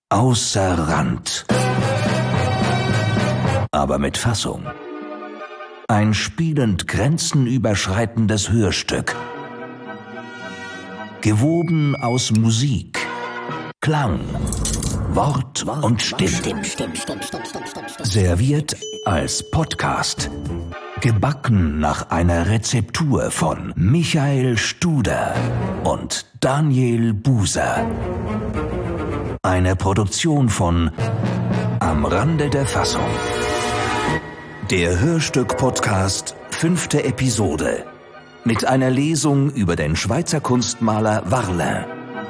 Außer Rand. Aber mit Fassung. Ein spielend grenzenüberschreitendes Hörstück. Gewoben aus Musik, Klang, Wort und Stimme. Serviert als Podcast. Gebacken nach einer Rezeptur von Michael Studer und Daniel Buser. Eine Produktion von Am Rande der Fassung. Der Hörstück-Podcast, 5. Episode. Mit einer Lesung über den Schweizer Kunstmaler Varlin.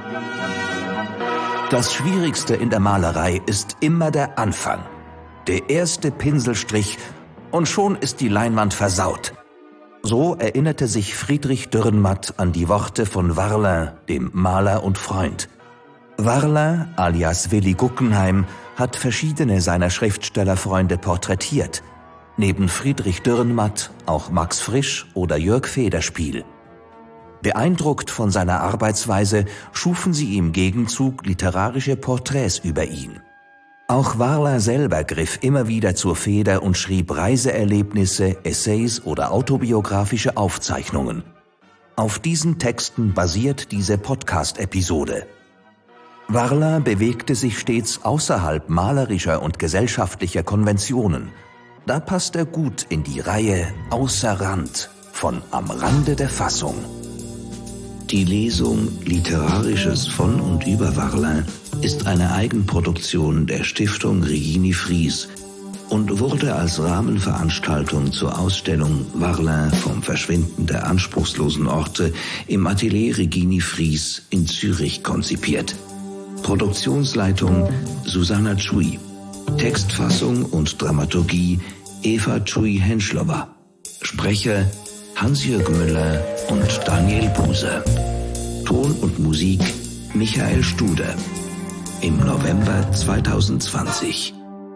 Das Schwierigste in der Malerei ist immer der Anfang. Der erste Pinselstrich und schon ist die Leinwand versaut. So erinnerte sich Friedrich Dürrenmatt an die Worte von Varlin, dem Maler und Freund. Varlin, alias Willi Guggenheim, hat verschiedene seiner Schriftstellerfreunde porträtiert. Neben Friedrich Dürrenmatt auch Max Frisch oder Jörg Federspiel. Beeindruckt von seiner Arbeitsweise schufen sie im Gegenzug literarische Porträts über ihn. Auch Varlin selber griff immer wieder zur Feder und schrieb Reiseerlebnisse, Essays oder autobiografische Aufzeichnungen. Auf diesen Texten basiert diese Podcast-Episode. Varlin bewegte sich stets außerhalb malerischer und gesellschaftlicher Konventionen. Da passt er gut in die Reihe Außer Rand von Am Rande der Fassung. Die Lesung Literarisches von und über Varlin ist eine Eigenproduktion der Stiftung Regini Fries und wurde als Rahmenveranstaltung zur Ausstellung Varlin vom Verschwinden der anspruchslosen Orte im Atelier Regini Fries in Zürich konzipiert. Produktionsleitung Susanna Chui. Textfassung und Dramaturgie Eva Chui-Henschlower. Sprecher Hans-Jürg Müller und Daniel Buser. Ton und Musik Michael Studer. Im November 2020.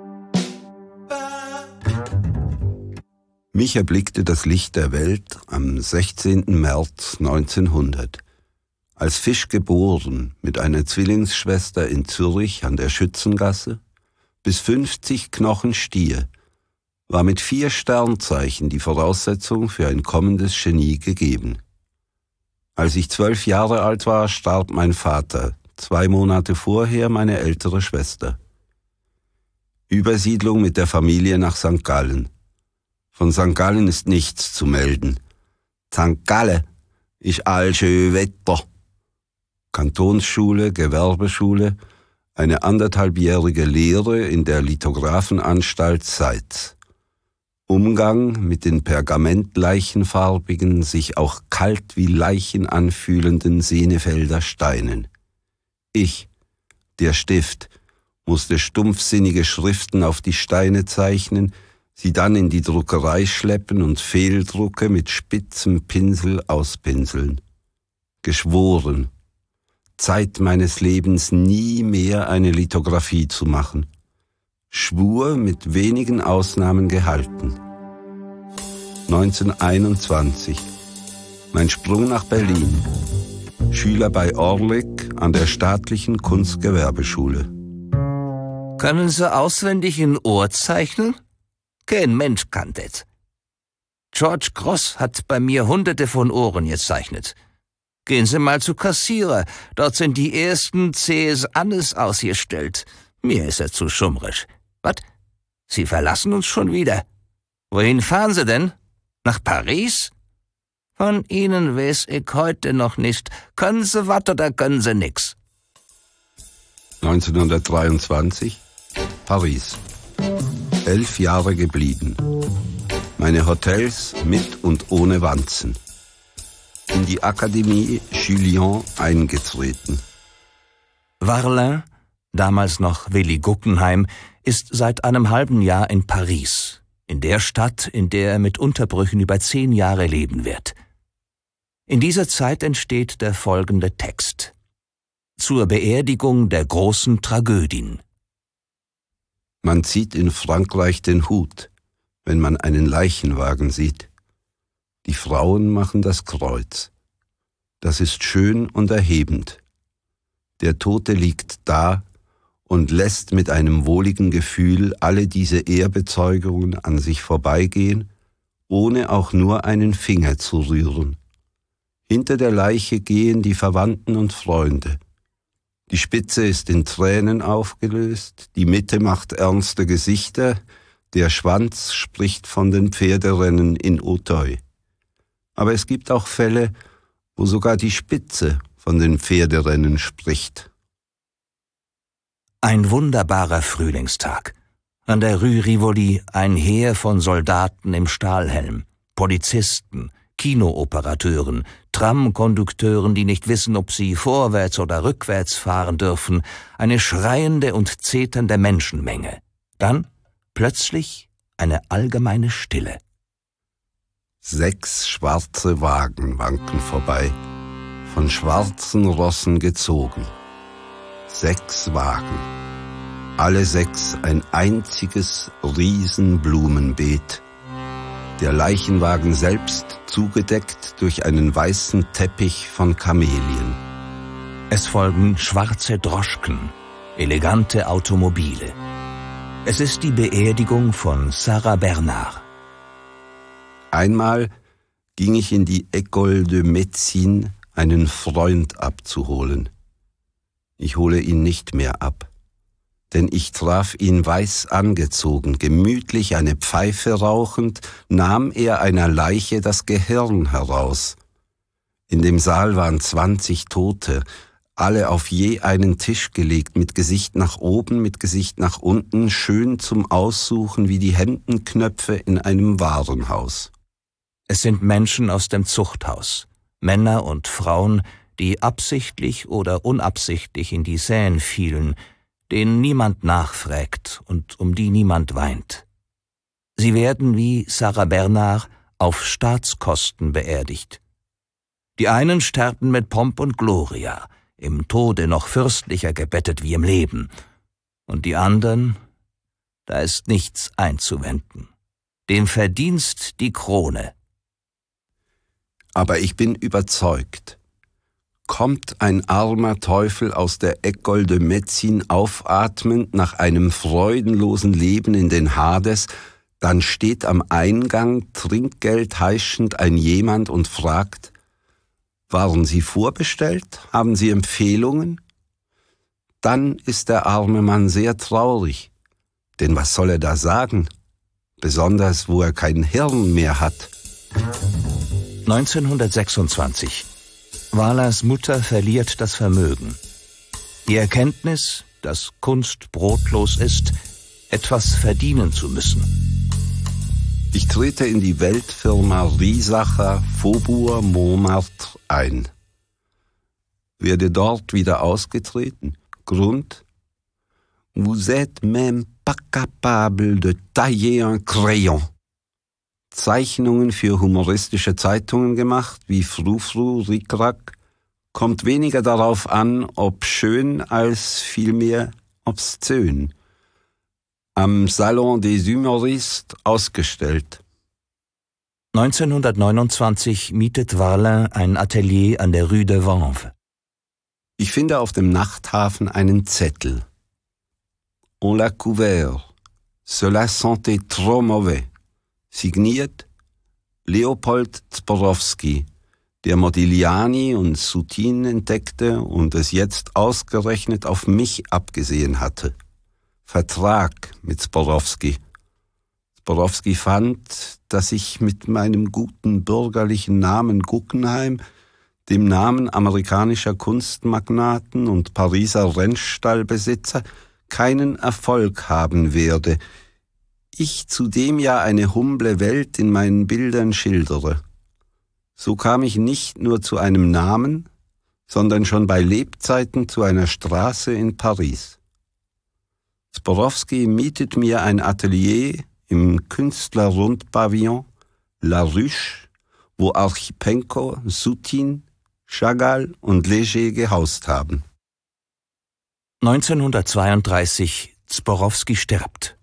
Mich erblickte das Licht der Welt am 16. März 1900. Als Fisch geboren, mit einer Zwillingsschwester in Zürich an der Schützengasse, bis 50 Knochen Stier, war mit 4 Sternzeichen die Voraussetzung für ein kommendes Genie gegeben. Als ich 12 Jahre alt war, starb mein Vater, 2 Monate vorher meine ältere Schwester. Übersiedlung mit der Familie nach St. Gallen. Von St. Gallen ist nichts zu melden. St. Gallen ist all schön Wetter. Kantonsschule, Gewerbeschule, eine 1,5-jährige Lehre in der Lithografenanstalt Seitz. Umgang mit den pergamentleichenfarbigen, sich auch kalt wie Leichen anfühlenden Senefelder Steinen. Ich, der Stift, musste stumpfsinnige Schriften auf die Steine zeichnen, sie dann in die Druckerei schleppen und Fehldrucke mit spitzem Pinsel auspinseln. Geschworen, Zeit meines Lebens nie mehr eine Lithografie zu machen. Schwur mit wenigen Ausnahmen gehalten. 1921. Mein Sprung nach Berlin. Schüler bei Orlik an der staatlichen Kunstgewerbeschule. Können Sie auswendig in Ohr zeichnen? Kein Mensch kann das. George Gross hat bei mir Hunderte von Ohren gezeichnet. Gehen Sie mal zu Kassierer, dort sind die ersten C.S. Annes ausgestellt. Mir ist er zu schummrisch. Was? Sie verlassen uns schon wieder. Wohin fahren Sie denn? Nach Paris? Von Ihnen weiß ich heute noch nicht. Können Sie was oder können Sie nix? 1923, Paris. 11 Jahre geblieben. Meine Hotels mit und ohne Wanzen. In die Akademie Julian eingetreten. Varlin, damals noch Willi Guggenheim, ist seit einem halben Jahr in Paris, in der Stadt, in der er mit Unterbrüchen über 10 Jahre leben wird. In dieser Zeit entsteht der folgende Text. Zur Beerdigung der großen Tragödien. Man zieht in Frankreich den Hut, wenn man einen Leichenwagen sieht. Die Frauen machen das Kreuz. Das ist schön und erhebend. Der Tote liegt da und lässt mit einem wohligen Gefühl alle diese Ehrbezeugungen an sich vorbeigehen, ohne auch nur einen Finger zu rühren. Hinter der Leiche gehen die Verwandten und Freunde. Die Spitze ist in Tränen aufgelöst, die Mitte macht ernste Gesichter, der Schwanz spricht von den Pferderennen in Auteuil. Aber es gibt auch Fälle, wo sogar die Spitze von den Pferderennen spricht. Ein wunderbarer Frühlingstag. An der Rue Rivoli ein Heer von Soldaten im Stahlhelm, Polizisten, Kinooperateuren, Tramkondukteuren, die nicht wissen, ob sie vorwärts oder rückwärts fahren dürfen, eine schreiende und zeternde Menschenmenge. Dann plötzlich eine allgemeine Stille. 6 schwarze Wagen wanken vorbei, von schwarzen Rossen gezogen. 6 Wagen, alle 6 ein einziges Riesenblumenbeet. Der Leichenwagen selbst zugedeckt durch einen weißen Teppich von Kamelien. Es folgen schwarze Droschken, elegante Automobile. Es ist die Beerdigung von Sarah Bernard. Einmal ging ich in die École de Médecine, einen Freund abzuholen. Ich hole ihn nicht mehr ab, denn ich traf ihn weiß angezogen, gemütlich eine Pfeife rauchend, nahm er einer Leiche das Gehirn heraus. In dem Saal waren 20 Tote, alle auf je einen Tisch gelegt, mit Gesicht nach oben, mit Gesicht nach unten, schön zum Aussuchen wie die Hemdenknöpfe in einem Warenhaus. Es sind Menschen aus dem Zuchthaus, Männer und Frauen, die absichtlich oder unabsichtlich in die Seine fielen, denen niemand nachfragt und um die niemand weint. Sie werden wie Sarah Bernard auf Staatskosten beerdigt. Die einen sterben mit Pomp und Gloria, im Tode noch fürstlicher gebettet wie im Leben, und die anderen, da ist nichts einzuwenden. Dem Verdienst die Krone. Aber ich bin überzeugt, kommt ein armer Teufel aus der École de Médecine aufatmend nach einem freudenlosen Leben in den Hades, dann steht am Eingang Trinkgeld heischend ein jemand und fragt: Waren Sie vorbestellt? Haben Sie Empfehlungen? Dann ist der arme Mann sehr traurig, denn was soll er da sagen? Besonders, wo er kein Hirn mehr hat. 1926. Wahlers Mutter verliert das Vermögen. Die Erkenntnis, dass Kunst brotlos ist, etwas verdienen zu müssen. Ich trete in die Weltfirma Riesacher Faubourg Montmartre ein. Werde dort wieder ausgetreten. Grund: Vous êtes même pas capable de tailler un crayon. Zeichnungen für humoristische Zeitungen gemacht, wie Frou-Frou, Rick-Rack, kommt weniger darauf an, ob schön, als vielmehr obszön. Am Salon des Humoristes ausgestellt. 1929 mietet Varlin ein Atelier an der Rue de Vanves. Ich finde auf dem Nachthafen einen Zettel. On l'a couvert. Cela sentait trop mauvais. Signiert Leopold Zborowski, der Modigliani und Soutine entdeckte und es jetzt ausgerechnet auf mich abgesehen hatte. Vertrag mit Zborowski. Zborowski fand, dass ich mit meinem guten bürgerlichen Namen Guggenheim, dem Namen amerikanischer Kunstmagnaten und Pariser Rennstallbesitzer, keinen Erfolg haben werde. Ich zudem ja eine humble Welt in meinen Bildern schildere. So kam ich nicht nur zu einem Namen, sondern schon bei Lebzeiten zu einer Straße in Paris. Zborowski mietet mir ein Atelier im Künstlerrundpavillon La Ruche, wo Archipenko, Soutine, Chagall und Léger gehaust haben. 1932 Zborowski stirbt.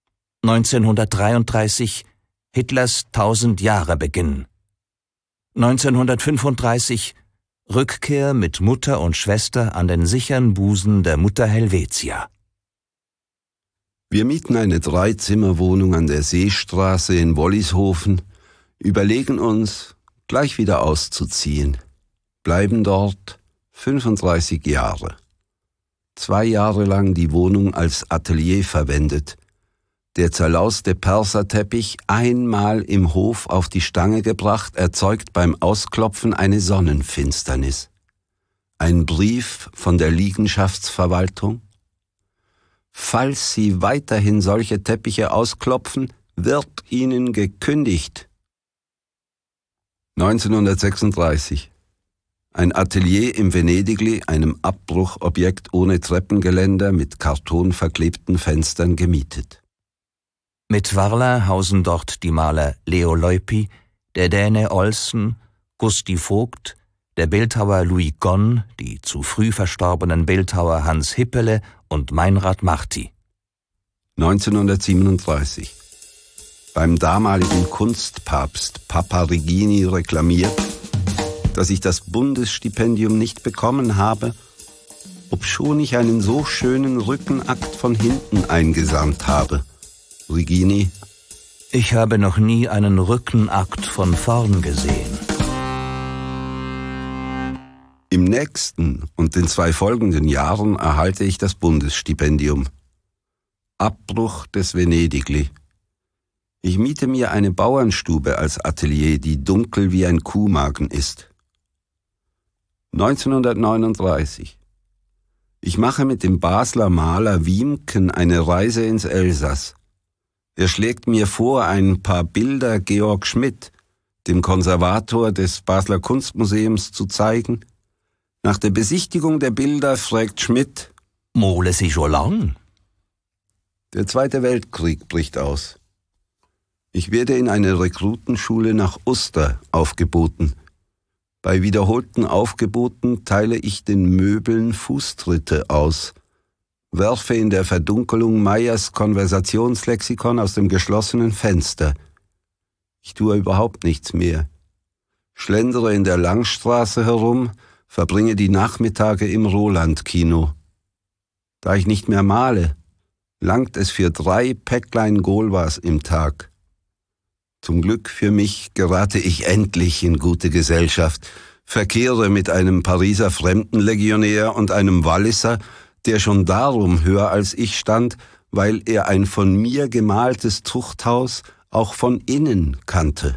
1933 Hitlers 1000 Jahre Beginn. 1935 Rückkehr mit Mutter und Schwester an den sicheren Busen der Mutter Helvetia. Wir mieten eine 3-Zimmer-Wohnung an der Seestraße in Wollishofen, überlegen uns, gleich wieder auszuziehen, bleiben dort 35 Jahre. 2 Jahre lang die Wohnung als Atelier verwendet, der zerlauste Perserteppich einmal im Hof auf die Stange gebracht, erzeugt beim Ausklopfen eine Sonnenfinsternis. Ein Brief von der Liegenschaftsverwaltung: Falls Sie weiterhin solche Teppiche ausklopfen, wird Ihnen gekündigt. 1936. Ein Atelier im Venedigli, einem Abbruchobjekt ohne Treppengeländer mit kartonverklebten Fenstern gemietet. Mit Varla hausen dort die Maler Leo Leupi, der Däne Olsen, Gusti Vogt, der Bildhauer Louis Gonn, die zu früh verstorbenen Bildhauer Hans Hippele und Meinrad Marti. 1937. Beim damaligen Kunstpapst Papa Regini reklamiert, dass ich das Bundesstipendium nicht bekommen habe, obschon ich einen so schönen Rückenakt von hinten eingesandt habe. Regini: Ich habe noch nie einen Rückenakt von vorn gesehen. Im nächsten und den 2 folgenden Jahren erhalte ich das Bundesstipendium. Abbruch des Venedigli. Ich miete mir eine Bauernstube als Atelier, die dunkel wie ein Kuhmagen ist. 1939. Ich mache mit dem Basler Maler Wiemken eine Reise ins Elsass. Er schlägt mir vor, ein paar Bilder Georg Schmidt, dem Konservator des Basler Kunstmuseums, zu zeigen. Nach der Besichtigung der Bilder fragt Schmidt: Mole Sie schon lang? Der Zweite Weltkrieg bricht aus. Ich werde in eine Rekrutenschule nach Uster aufgeboten. Bei wiederholten Aufgeboten teile ich den Möbeln Fußtritte aus, werfe in der Verdunkelung Meyers Konversationslexikon aus dem geschlossenen Fenster. Ich tue überhaupt nichts mehr. Schlendere in der Langstraße herum, verbringe die Nachmittage im Roland-Kino. Da ich nicht mehr male, langt es für 3 Päcklein Golwas im Tag. Zum Glück für mich gerate ich endlich in gute Gesellschaft, verkehre mit einem Pariser Fremdenlegionär und einem Walliser, der schon darum höher als ich stand, weil er ein von mir gemaltes Zuchthaus auch von innen kannte.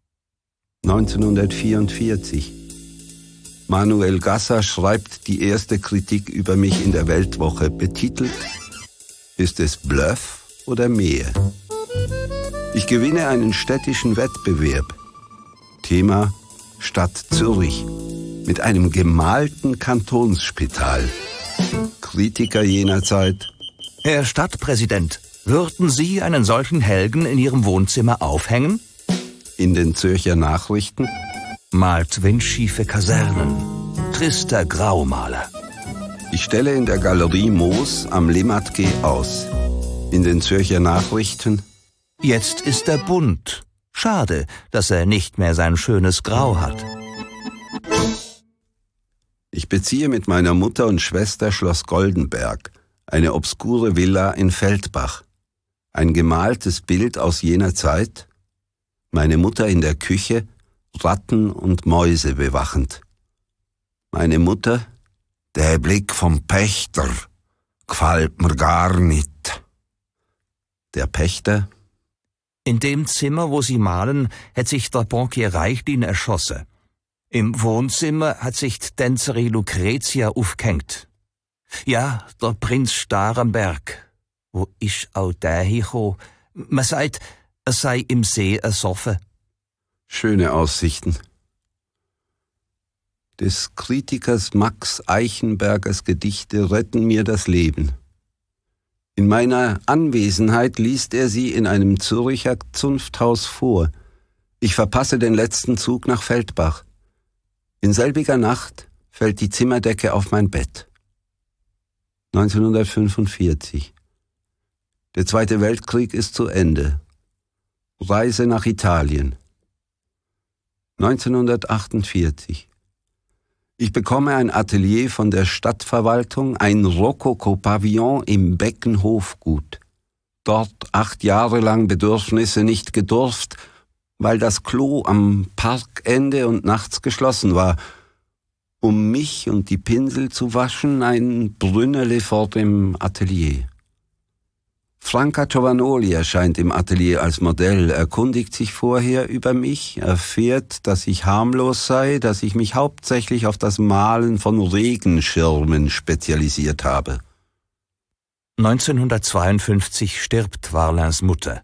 1944. Manuel Gasser schreibt die erste Kritik über mich in der Weltwoche, betitelt: Ist es Bluff oder mehr? Ich gewinne einen städtischen Wettbewerb. Thema: Stadt Zürich mit einem gemalten Kantonsspital. Kritiker jener Zeit: Herr Stadtpräsident, würden Sie einen solchen Helgen in Ihrem Wohnzimmer aufhängen? In den Zürcher Nachrichten: Malt windschiefe Kasernen. Trister Graumaler. Ich stelle in der Galerie Moos am Limmatquai aus. In den Zürcher Nachrichten: Jetzt ist er bunt. Schade, dass er nicht mehr sein schönes Grau hat. Ich beziehe mit meiner Mutter und Schwester Schloss Goldenberg, eine obskure Villa in Feldbach. Ein gemaltes Bild aus jener Zeit. Meine Mutter in der Küche, Ratten und Mäuse bewachend. Meine Mutter: Der Blick vom Pächter gefällt mir gar nicht. Der Pächter: In dem Zimmer, wo Sie malen, hat sich der Bankier Reichlin erschossen. Im Wohnzimmer hat sich die Tänzerin Lucretia aufgehängt. Ja, der Prinz Starenberg. Wo ist auch der hingekommen? Man sagt, er sei im See ersoffen. Schöne Aussichten. Des Kritikers Max Eichenbergers Gedichte retten mir das Leben. In meiner Anwesenheit liest er sie in einem Zürcher Zunfthaus vor. Ich verpasse den letzten Zug nach Feldbach. In selbiger Nacht fällt die Zimmerdecke auf mein Bett. 1945. Der Zweite Weltkrieg ist zu Ende. Reise nach Italien. 1948. Ich bekomme ein Atelier von der Stadtverwaltung, ein Rokoko-Pavillon im Beckenhofgut. dort 8 Jahre lang Bedürfnisse nicht gedurft, weil das Klo am Parkende und nachts geschlossen war. Um mich und die Pinsel zu waschen, ein Brünnele vor dem Atelier. Franca Giovanoli erscheint im Atelier als Modell, erkundigt sich vorher über mich, erfährt, dass ich harmlos sei, dass ich mich hauptsächlich auf das Malen von Regenschirmen spezialisiert habe. 1952 stirbt Varlins Mutter.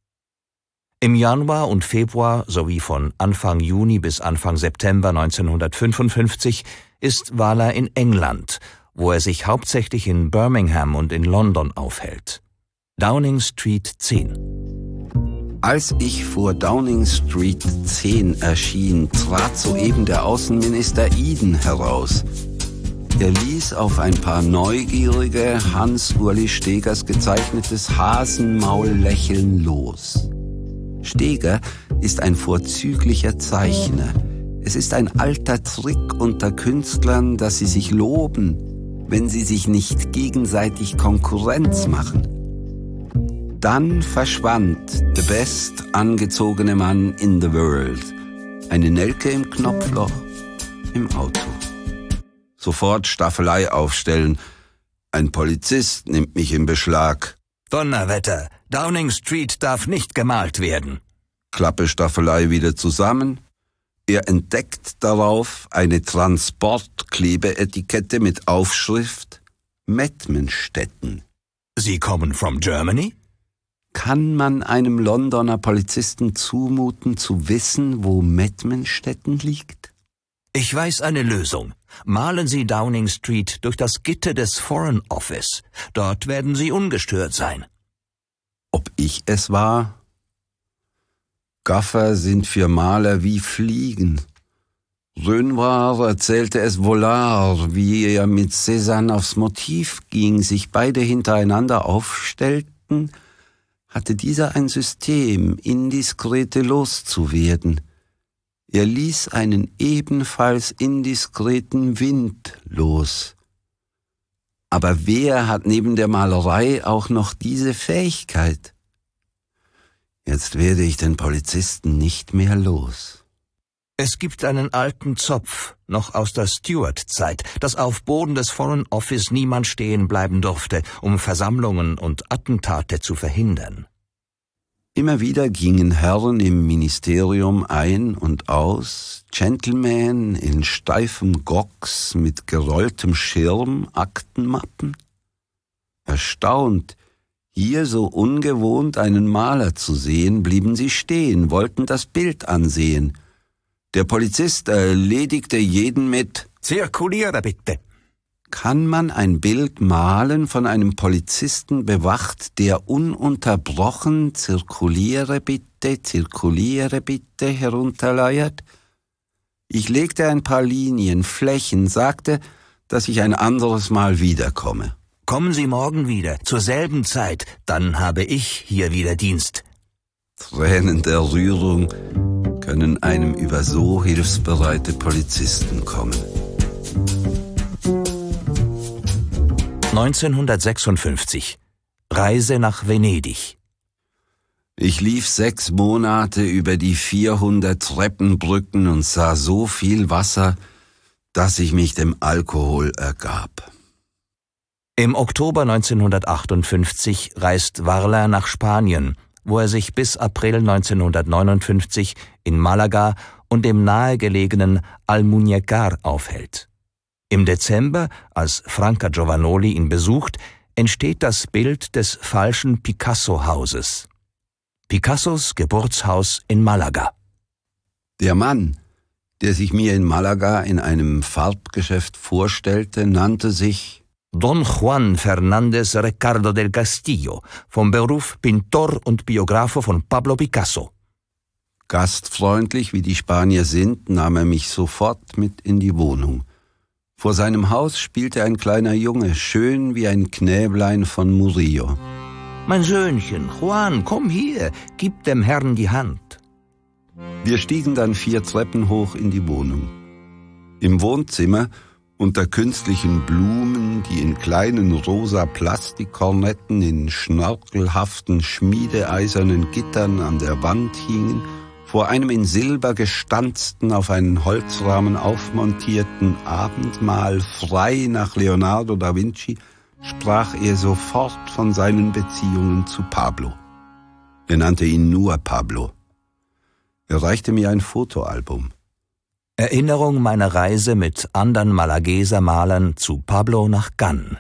Im Januar und Februar sowie von Anfang Juni bis Anfang September 1955 ist Varlin in England, wo er sich hauptsächlich in Birmingham und in London aufhält. Downing Street 10. Als ich vor Downing Street 10 erschien, trat soeben der Außenminister Eden heraus. Er ließ auf ein paar neugierige, Hans-Uli Stegers gezeichnetes Hasenmaullächeln los. Steger ist ein vorzüglicher Zeichner. Es ist ein alter Trick unter Künstlern, dass sie sich loben, wenn sie sich nicht gegenseitig Konkurrenz machen. Dann verschwand the best angezogene Mann in the world. Eine Nelke im Knopfloch, im Auto. Sofort Staffelei aufstellen. Ein Polizist nimmt mich in Beschlag. Donnerwetter, Downing Street darf nicht gemalt werden. Klappe Staffelei wieder zusammen. Er entdeckt darauf eine Transportklebeetikette mit Aufschrift Mettmenstetten. Sie kommen from Germany? Kann man einem Londoner Polizisten zumuten, zu wissen, wo Mettmenstetten liegt? Ich weiß eine Lösung. Malen Sie Downing Street durch das Gitter des Foreign Office. Dort werden Sie ungestört sein. Ob ich es war? Gaffer sind für Maler wie Fliegen. Renoir erzählte es Vollard, wie er mit Cézanne aufs Motiv ging, sich beide hintereinander aufstellten, hatte dieser ein System, indiskrete loszuwerden. Er ließ einen ebenfalls indiskreten Wind los. Aber wer hat neben der Malerei auch noch diese Fähigkeit? Jetzt werde ich den Polizisten nicht mehr los. Es gibt einen alten Zopf, noch aus der Stuart-Zeit, dass auf Boden des Foreign Office niemand stehen bleiben durfte, um Versammlungen und Attentate zu verhindern. Immer wieder gingen Herren im Ministerium ein und aus, Gentlemen in steifem Gocks mit gerolltem Schirm, Aktenmappen. Erstaunt, hier so ungewohnt einen Maler zu sehen, blieben sie stehen, wollten das Bild ansehen. Der Polizist erledigte jeden mit »Zirkuliere bitte«. Kann man ein Bild malen von einem Polizisten bewacht, der ununterbrochen »Zirkuliere bitte« herunterleiert? Ich legte ein paar Linien, Flächen, sagte, dass ich ein anderes Mal wiederkomme. Kommen Sie morgen wieder, zur selben Zeit, dann habe ich hier wieder Dienst. Tränen der Rührung können einem über so hilfsbereite Polizisten kommen. 1956. Reise nach Venedig. Ich lief 6 Monate über die 400 Treppenbrücken und sah so viel Wasser, dass ich mich dem Alkohol ergab. Im Oktober 1958 reist Varlin nach Spanien, wo er sich bis April 1959 in Malaga und dem nahegelegenen Almuñécar aufhält. Im Dezember, als Franca Giovanoli ihn besucht, entsteht das Bild des falschen Picasso-Hauses. Picassos Geburtshaus in Malaga. Der Mann, der sich mir in Malaga in einem Farbgeschäft vorstellte, nannte sich Don Juan Fernández Ricardo del Castillo, vom Beruf Pintor und Biografo von Pablo Picasso. Gastfreundlich wie die Spanier sind, nahm er mich sofort mit in die Wohnung. Vor seinem Haus spielte ein kleiner Junge, schön wie ein Knäblein von Murillo. »Mein Söhnchen, Juan, komm hier, gib dem Herrn die Hand.« Wir stiegen dann 4 Treppen hoch in die Wohnung. Im Wohnzimmer Unter künstlichen Blumen, die in kleinen rosa Plastikkornetten in schnörkelhaften, schmiedeeisernen Gittern an der Wand hingen, vor einem in Silber gestanzten, auf einen Holzrahmen aufmontierten Abendmahl frei nach Leonardo da Vinci, sprach er sofort von seinen Beziehungen zu Pablo. Er nannte ihn nur Pablo. Er reichte mir ein Fotoalbum. Erinnerung meiner Reise mit anderen Malageser Malern zu Pablo nach Cannes.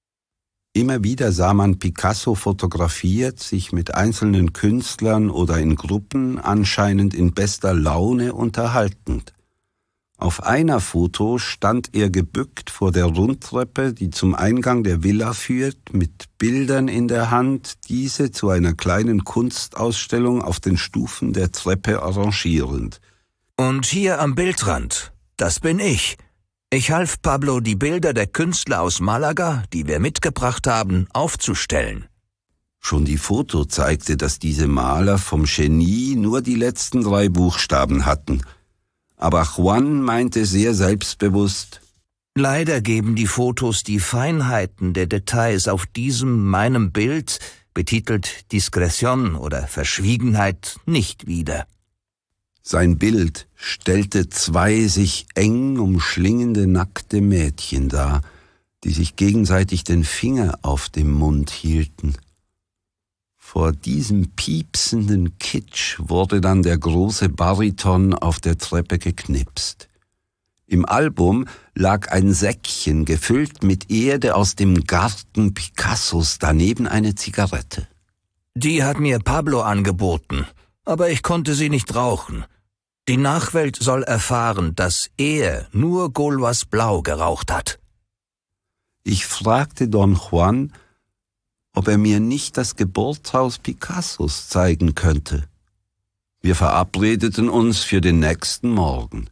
Immer wieder sah man Picasso fotografiert, sich mit einzelnen Künstlern oder in Gruppen anscheinend in bester Laune unterhaltend. Auf einer Foto stand er gebückt vor der Rundtreppe, die zum Eingang der Villa führt, mit Bildern in der Hand, diese zu einer kleinen Kunstausstellung auf den Stufen der Treppe arrangierend. Und hier am Bildrand, das bin ich. Ich half Pablo, die Bilder der Künstler aus Malaga, die wir mitgebracht haben, aufzustellen. Schon die Foto zeigte, dass diese Maler vom Genie nur die letzten 3 Buchstaben hatten. Aber Juan meinte sehr selbstbewusst: Leider geben die Fotos die Feinheiten der Details auf diesem meinem Bild, betitelt Discretion oder Verschwiegenheit, nicht wider. Sein Bild stellte 2 sich eng umschlingende nackte Mädchen dar, die sich gegenseitig den Finger auf dem Mund hielten. Vor diesem piepsenden Kitsch wurde dann der große Bariton auf der Treppe geknipst. Im Album lag ein Säckchen gefüllt mit Erde aus dem Garten Picassos, daneben eine Zigarette. Die hat mir Pablo angeboten, aber ich konnte sie nicht rauchen. Die Nachwelt soll erfahren, dass er nur Gaulois Blau geraucht hat. Ich fragte Don Juan, ob er mir nicht das Geburtshaus Picassos zeigen könnte. Wir verabredeten uns für den nächsten Morgen.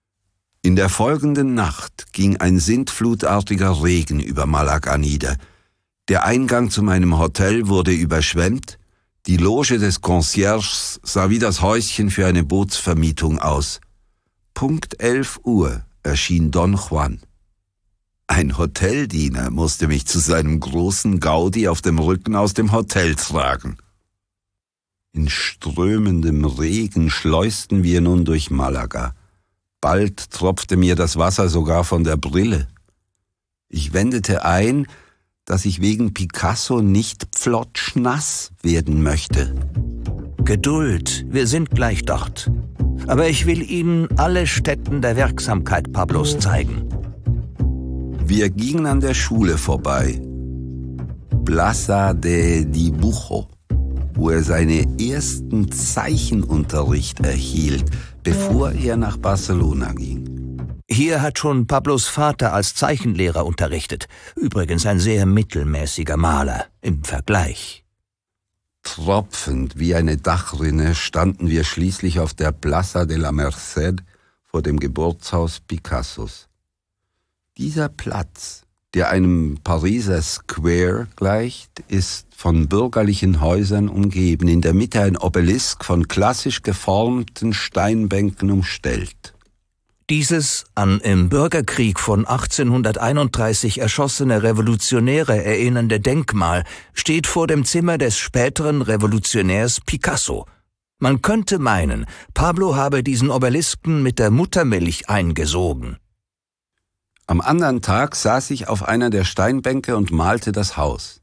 In der folgenden Nacht ging ein sintflutartiger Regen über Malaga nieder. Der Eingang zu meinem Hotel wurde überschwemmt. Die Loge des Concierges sah wie das Häuschen für eine Bootsvermietung aus. Punkt 11 Uhr erschien Don Juan. Ein Hoteldiener musste mich zu seinem großen Gaudi auf dem Rücken aus dem Hotel tragen. In strömendem Regen schleusten wir nun durch Malaga. Bald tropfte mir das Wasser sogar von der Brille. Ich wendete ein, dass ich wegen Picasso nicht pflotschnass werden möchte. Geduld, wir sind gleich dort. Aber ich will Ihnen alle Stätten der Wirksamkeit Pablos zeigen. Wir gingen an der Schule vorbei, Plaza de Dibujo, wo er seinen ersten Zeichenunterricht erhielt, bevor er nach Barcelona ging. Hier hat schon Pablos Vater als Zeichenlehrer unterrichtet. Übrigens ein sehr mittelmäßiger Maler im Vergleich. Tropfend wie eine Dachrinne standen wir schließlich auf der Plaza de la Merced vor dem Geburtshaus Picassos. Dieser Platz, der einem Pariser Square gleicht, ist von bürgerlichen Häusern umgeben, in der Mitte ein Obelisk von klassisch geformten Steinbänken umstellt. Dieses an im Bürgerkrieg von 1831 erschossene Revolutionäre erinnernde Denkmal steht vor dem Zimmer des späteren Revolutionärs Picasso. Man könnte meinen, Pablo habe diesen Obelisken mit der Muttermilch eingesogen. Am anderen Tag saß ich auf einer der Steinbänke und malte das Haus.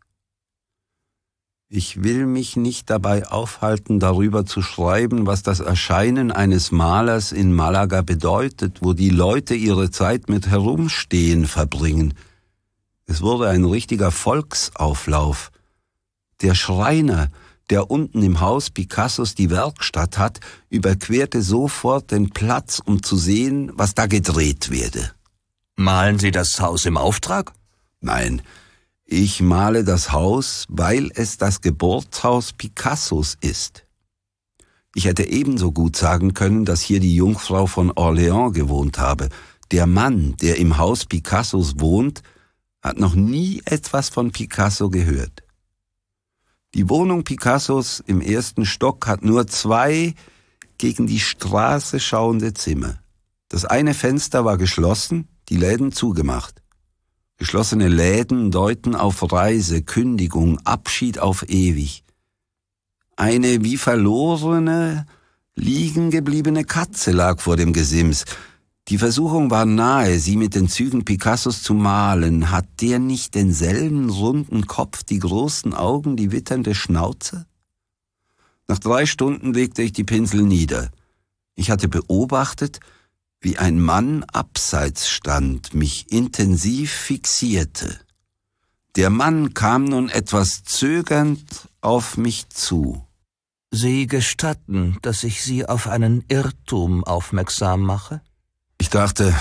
Ich will mich nicht dabei aufhalten, darüber zu schreiben, was das Erscheinen eines Malers in Malaga bedeutet, wo die Leute ihre Zeit mit Herumstehen verbringen. Es wurde ein richtiger Volksauflauf. Der Schreiner, der unten im Haus Picassos die Werkstatt hat, überquerte sofort den Platz, um zu sehen, was da gedreht werde. Malen Sie das Haus im Auftrag? Nein, ich male das Haus, weil es das Geburtshaus Picassos ist. Ich hätte ebenso gut sagen können, dass hier die Jungfrau von Orléans gewohnt habe. Der Mann, der im Haus Picassos wohnt, hat noch nie etwas von Picasso gehört. Die Wohnung Picassos im 1. Stock hat nur 2 gegen die Straße schauende Zimmer. Das eine Fenster war geschlossen, die Läden zugemacht. Geschlossene Läden deuten auf Reise, Kündigung, Abschied auf ewig. Eine wie verlorene, liegen gebliebene Katze lag vor dem Gesims. Die Versuchung war nahe, sie mit den Zügen Picassos zu malen. Hat der nicht denselben runden Kopf, die großen Augen, die witternde Schnauze? Nach 3 Stunden legte ich die Pinsel nieder. Ich hatte beobachtet, wie ein Mann abseits stand, mich intensiv fixierte. Der Mann kam nun etwas zögernd auf mich zu. »Sie gestatten, dass ich Sie auf einen Irrtum aufmerksam mache?« Ich dachte,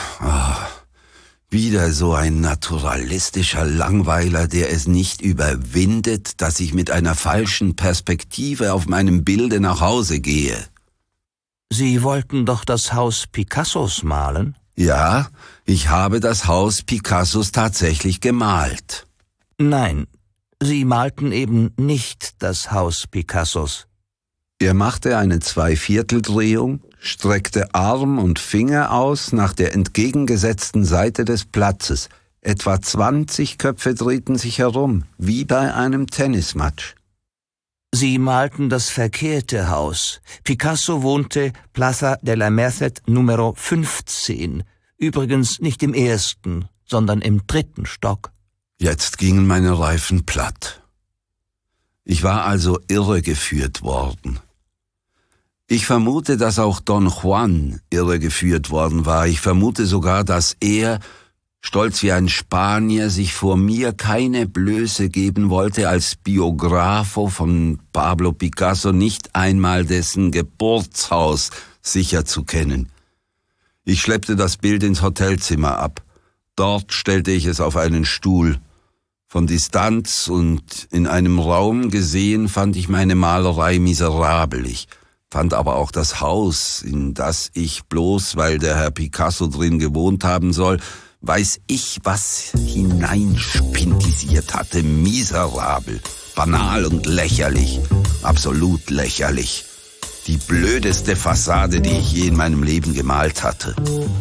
wieder so ein naturalistischer Langweiler, der es nicht überwindet, dass ich mit einer falschen Perspektive auf meinem Bilde nach Hause gehe. »Sie wollten doch das Haus Picassos malen?« Ja, ich habe das Haus Picassos tatsächlich gemalt. »Nein, Sie malten eben nicht das Haus Picassos.« Er machte eine 2/4-Drehung, streckte Arm und Finger aus nach der entgegengesetzten Seite des Platzes. Etwa 20 Köpfe drehten sich herum, wie bei einem Tennismatch. »Sie malten das verkehrte Haus. Picasso wohnte Plaza de la Merced Numero 15, übrigens nicht im 1., sondern im 3. Stock.« Jetzt gingen meine Reifen platt. Ich war also irregeführt worden. Ich vermute, dass auch Don Juan irregeführt worden war. Ich vermute sogar, dass er, stolz wie ein Spanier, sich vor mir keine Blöße geben wollte, als Biografo von Pablo Picasso nicht einmal dessen Geburtshaus sicher zu kennen. Ich schleppte das Bild ins Hotelzimmer ab. Dort stellte ich es auf einen Stuhl. Von Distanz und in einem Raum gesehen fand ich meine Malerei miserabel. Ich fand aber auch das Haus, in das ich bloß, weil der Herr Picasso drin gewohnt haben soll, weiß ich, was hineinspintisiert hatte, miserabel, banal und lächerlich, absolut lächerlich. Die blödeste Fassade, die ich je in meinem Leben gemalt hatte.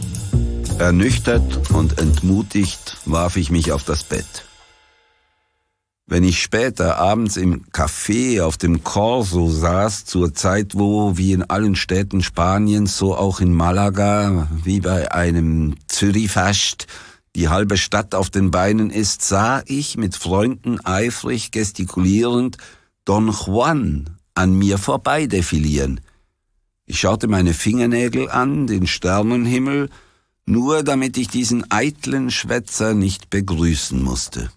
Ernüchtert und entmutigt warf ich mich auf das Bett. Wenn ich später abends im Café auf dem Corso saß, zur Zeit, wo, wie in allen Städten Spaniens, so auch in Malaga, wie bei einem Zürichfest, die halbe Stadt auf den Beinen ist, sah ich mit Freunden eifrig gestikulierend Don Juan an mir vorbei defilieren. Ich schaute meine Fingernägel an, den Sternenhimmel, nur damit ich diesen eitlen Schwätzer nicht begrüßen musste.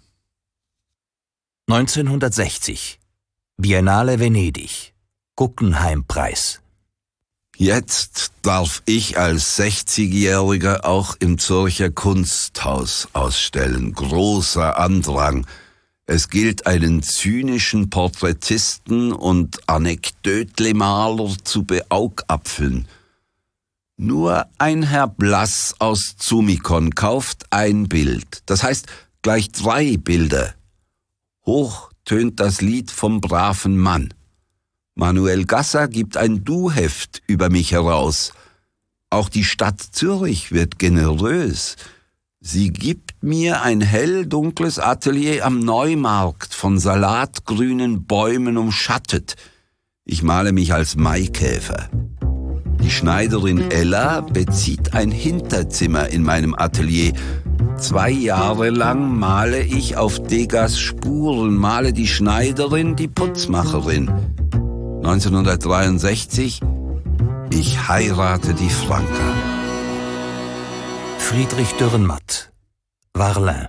1960. Biennale Venedig. Guggenheim-Preis. Jetzt darf ich als 60-Jähriger auch im Zürcher Kunsthaus ausstellen. Großer Andrang. Es gilt, einen zynischen Porträtisten und Anekdötlemaler zu beaugapfeln. Nur ein Herr Blass aus Zumikon kauft ein Bild. Das heißt, gleich 3 Bilder. Hoch tönt das Lied vom braven Mann. Manuel Gasser gibt ein Du-Heft über mich heraus. Auch die Stadt Zürich wird generös. Sie gibt mir ein hell-dunkles Atelier am Neumarkt, von salatgrünen Bäumen umschattet. Ich male mich als Maikäfer. Die Schneiderin Ella bezieht ein Hinterzimmer in meinem Atelier. 2 Jahre lang male ich auf Degas Spuren, male die Schneiderin, die Putzmacherin. 1963, ich heirate die Franka. Friedrich Dürrenmatt, Varlin.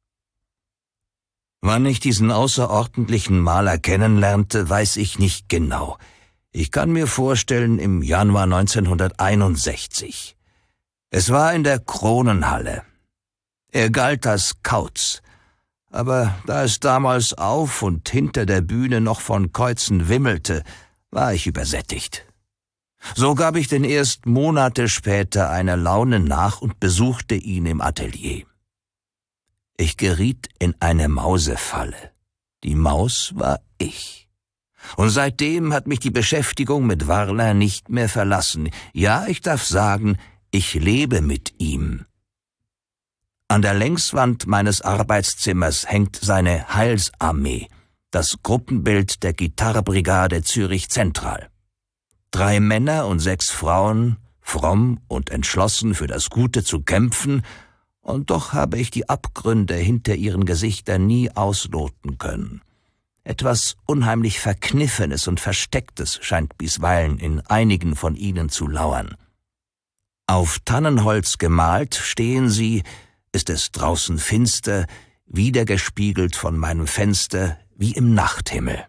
Wann ich diesen außerordentlichen Maler kennenlernte, weiß ich nicht genau. Ich kann mir vorstellen, im Januar 1961. Es war in der Kronenhalle. Er galt als Kauz, aber da es damals auf und hinter der Bühne noch von Käuzen wimmelte, war ich übersättigt. So gab ich den erst Monate später einer Laune nach und besuchte ihn im Atelier. Ich geriet in eine Mausefalle. Die Maus war ich. Und seitdem hat mich die Beschäftigung mit Varlin nicht mehr verlassen. Ja, ich darf sagen, ich lebe mit ihm. An der Längswand meines Arbeitszimmers hängt seine Heilsarmee, das Gruppenbild der Gitarrenbrigade Zürich Zentral. 3 Männer und 6 Frauen, fromm und entschlossen für das Gute zu kämpfen, und doch habe ich die Abgründe hinter ihren Gesichtern nie ausloten können. Etwas unheimlich Verkniffenes und Verstecktes scheint bisweilen in einigen von ihnen zu lauern. Auf Tannenholz gemalt stehen sie, ist es draußen finster, widergespiegelt von meinem Fenster wie im Nachthimmel.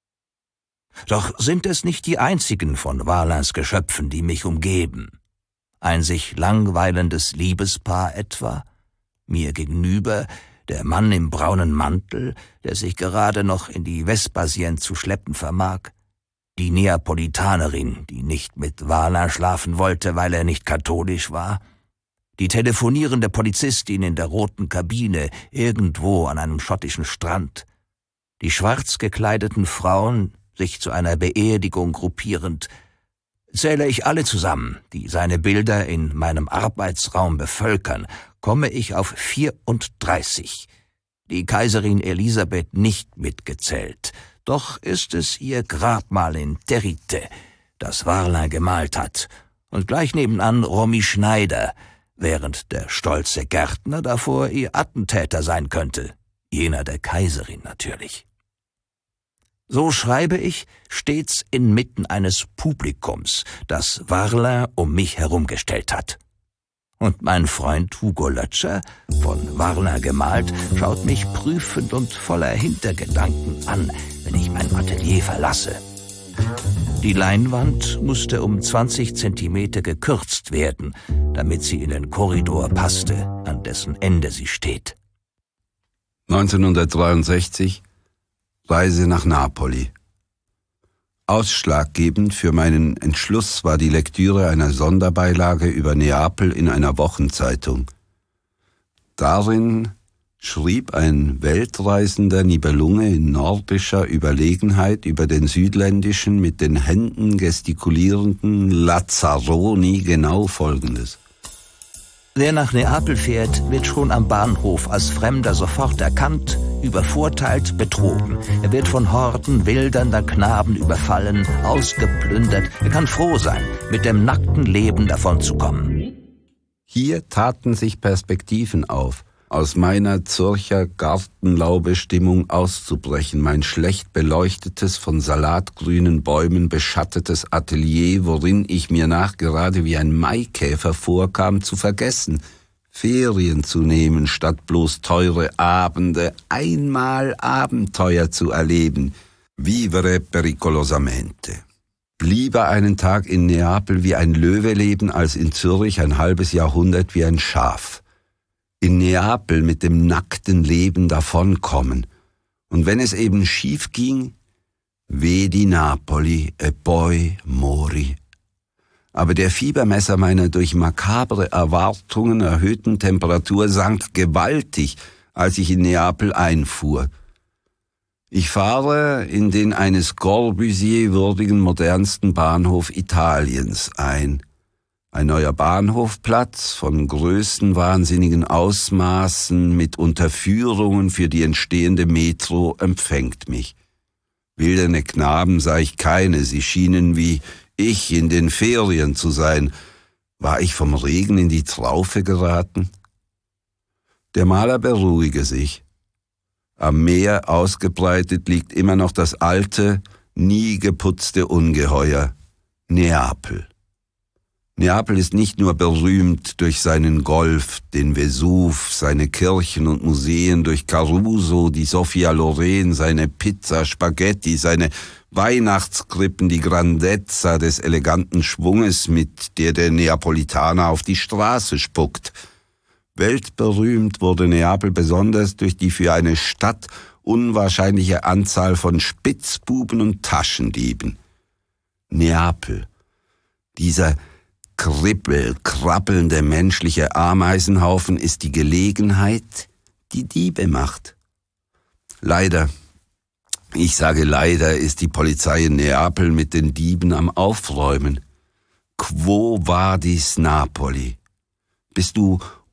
Doch sind es nicht die einzigen von Varlins Geschöpfen, die mich umgeben. Ein sich langweilendes Liebespaar etwa, mir gegenüber der Mann im braunen Mantel, der sich gerade noch in die Vespasien zu schleppen vermag, die Neapolitanerin, die nicht mit Varlin schlafen wollte, weil er nicht katholisch war, die telefonierende Polizistin in der roten Kabine irgendwo an einem schottischen Strand, die schwarz gekleideten Frauen, sich zu einer Beerdigung gruppierend. Zähle ich alle zusammen, die seine Bilder in meinem Arbeitsraum bevölkern, komme ich auf 34. Die Kaiserin Elisabeth nicht mitgezählt. Doch ist es ihr Grabmal in Territe, das Varlin gemalt hat, und gleich nebenan Romy Schneider, während der stolze Gärtner davor ihr Attentäter sein könnte, jener der Kaiserin natürlich. So schreibe ich stets inmitten eines Publikums, das Varlin um mich herumgestellt hat. Und mein Freund Hugo Lötscher, von Varlin gemalt, schaut mich prüfend und voller Hintergedanken an, wenn ich mein Atelier verlasse. Die Leinwand musste um 20 Zentimeter gekürzt werden, damit sie in den Korridor passte, an dessen Ende sie steht. 1963 Reise nach Napoli. Ausschlaggebend für meinen Entschluss war die Lektüre einer Sonderbeilage über Neapel in einer Wochenzeitung. Darin schrieb ein weltreisender Nibelunge in nordischer Überlegenheit über den südländischen, mit den Händen gestikulierenden Lazzaroni genau Folgendes: Wer nach Neapel fährt, wird schon am Bahnhof als Fremder sofort erkannt, übervorteilt, betrogen. Er wird von Horden wildernder Knaben überfallen, ausgeplündert. Er kann froh sein, mit dem nackten Leben davonzukommen. Hier taten sich Perspektiven auf, aus meiner Zürcher Gartenlaubestimmung auszubrechen, mein schlecht beleuchtetes, von salatgrünen Bäumen beschattetes Atelier, worin ich mir nachgerade wie ein Maikäfer vorkam, zu vergessen, Ferien zu nehmen, statt bloß teure Abende, einmal Abenteuer zu erleben. Vivere pericolosamente. Lieber einen Tag in Neapel wie ein Löwe leben, als in Zürich ein halbes Jahrhundert wie ein Schaf. In Neapel mit dem nackten Leben davonkommen. Und wenn es eben schief ging, vedi Napoli e poi mori. Aber der Fiebermesser meiner durch makabre Erwartungen erhöhten Temperatur sank gewaltig, als ich in Neapel einfuhr. Ich fahre in den eines Corbusier würdigen modernsten Bahnhof Italiens ein. Ein neuer Bahnhofplatz von größenwahnsinnigen Ausmaßen mit Unterführungen für die entstehende Metro empfängt mich. Wilderne Knaben sah ich keine, sie schienen wie ich in den Ferien zu sein. War ich vom Regen in die Traufe geraten? Der Maler beruhige sich. Am Meer ausgebreitet liegt immer noch das alte, nie geputzte Ungeheuer, Neapel. Neapel ist nicht nur berühmt durch seinen Golf, den Vesuv, seine Kirchen und Museen, durch Caruso, die Sophia Loren, seine Pizza, Spaghetti, seine Weihnachtskrippen, die Grandezza des eleganten Schwunges, mit der Neapolitaner auf die Straße spuckt. Weltberühmt wurde Neapel besonders durch die für eine Stadt unwahrscheinliche Anzahl von Spitzbuben und Taschendieben. Neapel, dieser krabbelnde menschliche Ameisenhaufen, ist die Gelegenheit, die Diebe macht. Leider, ich sage leider, ist die Polizei in Neapel mit den Dieben am Aufräumen. Quo vadis Napoli? Bist du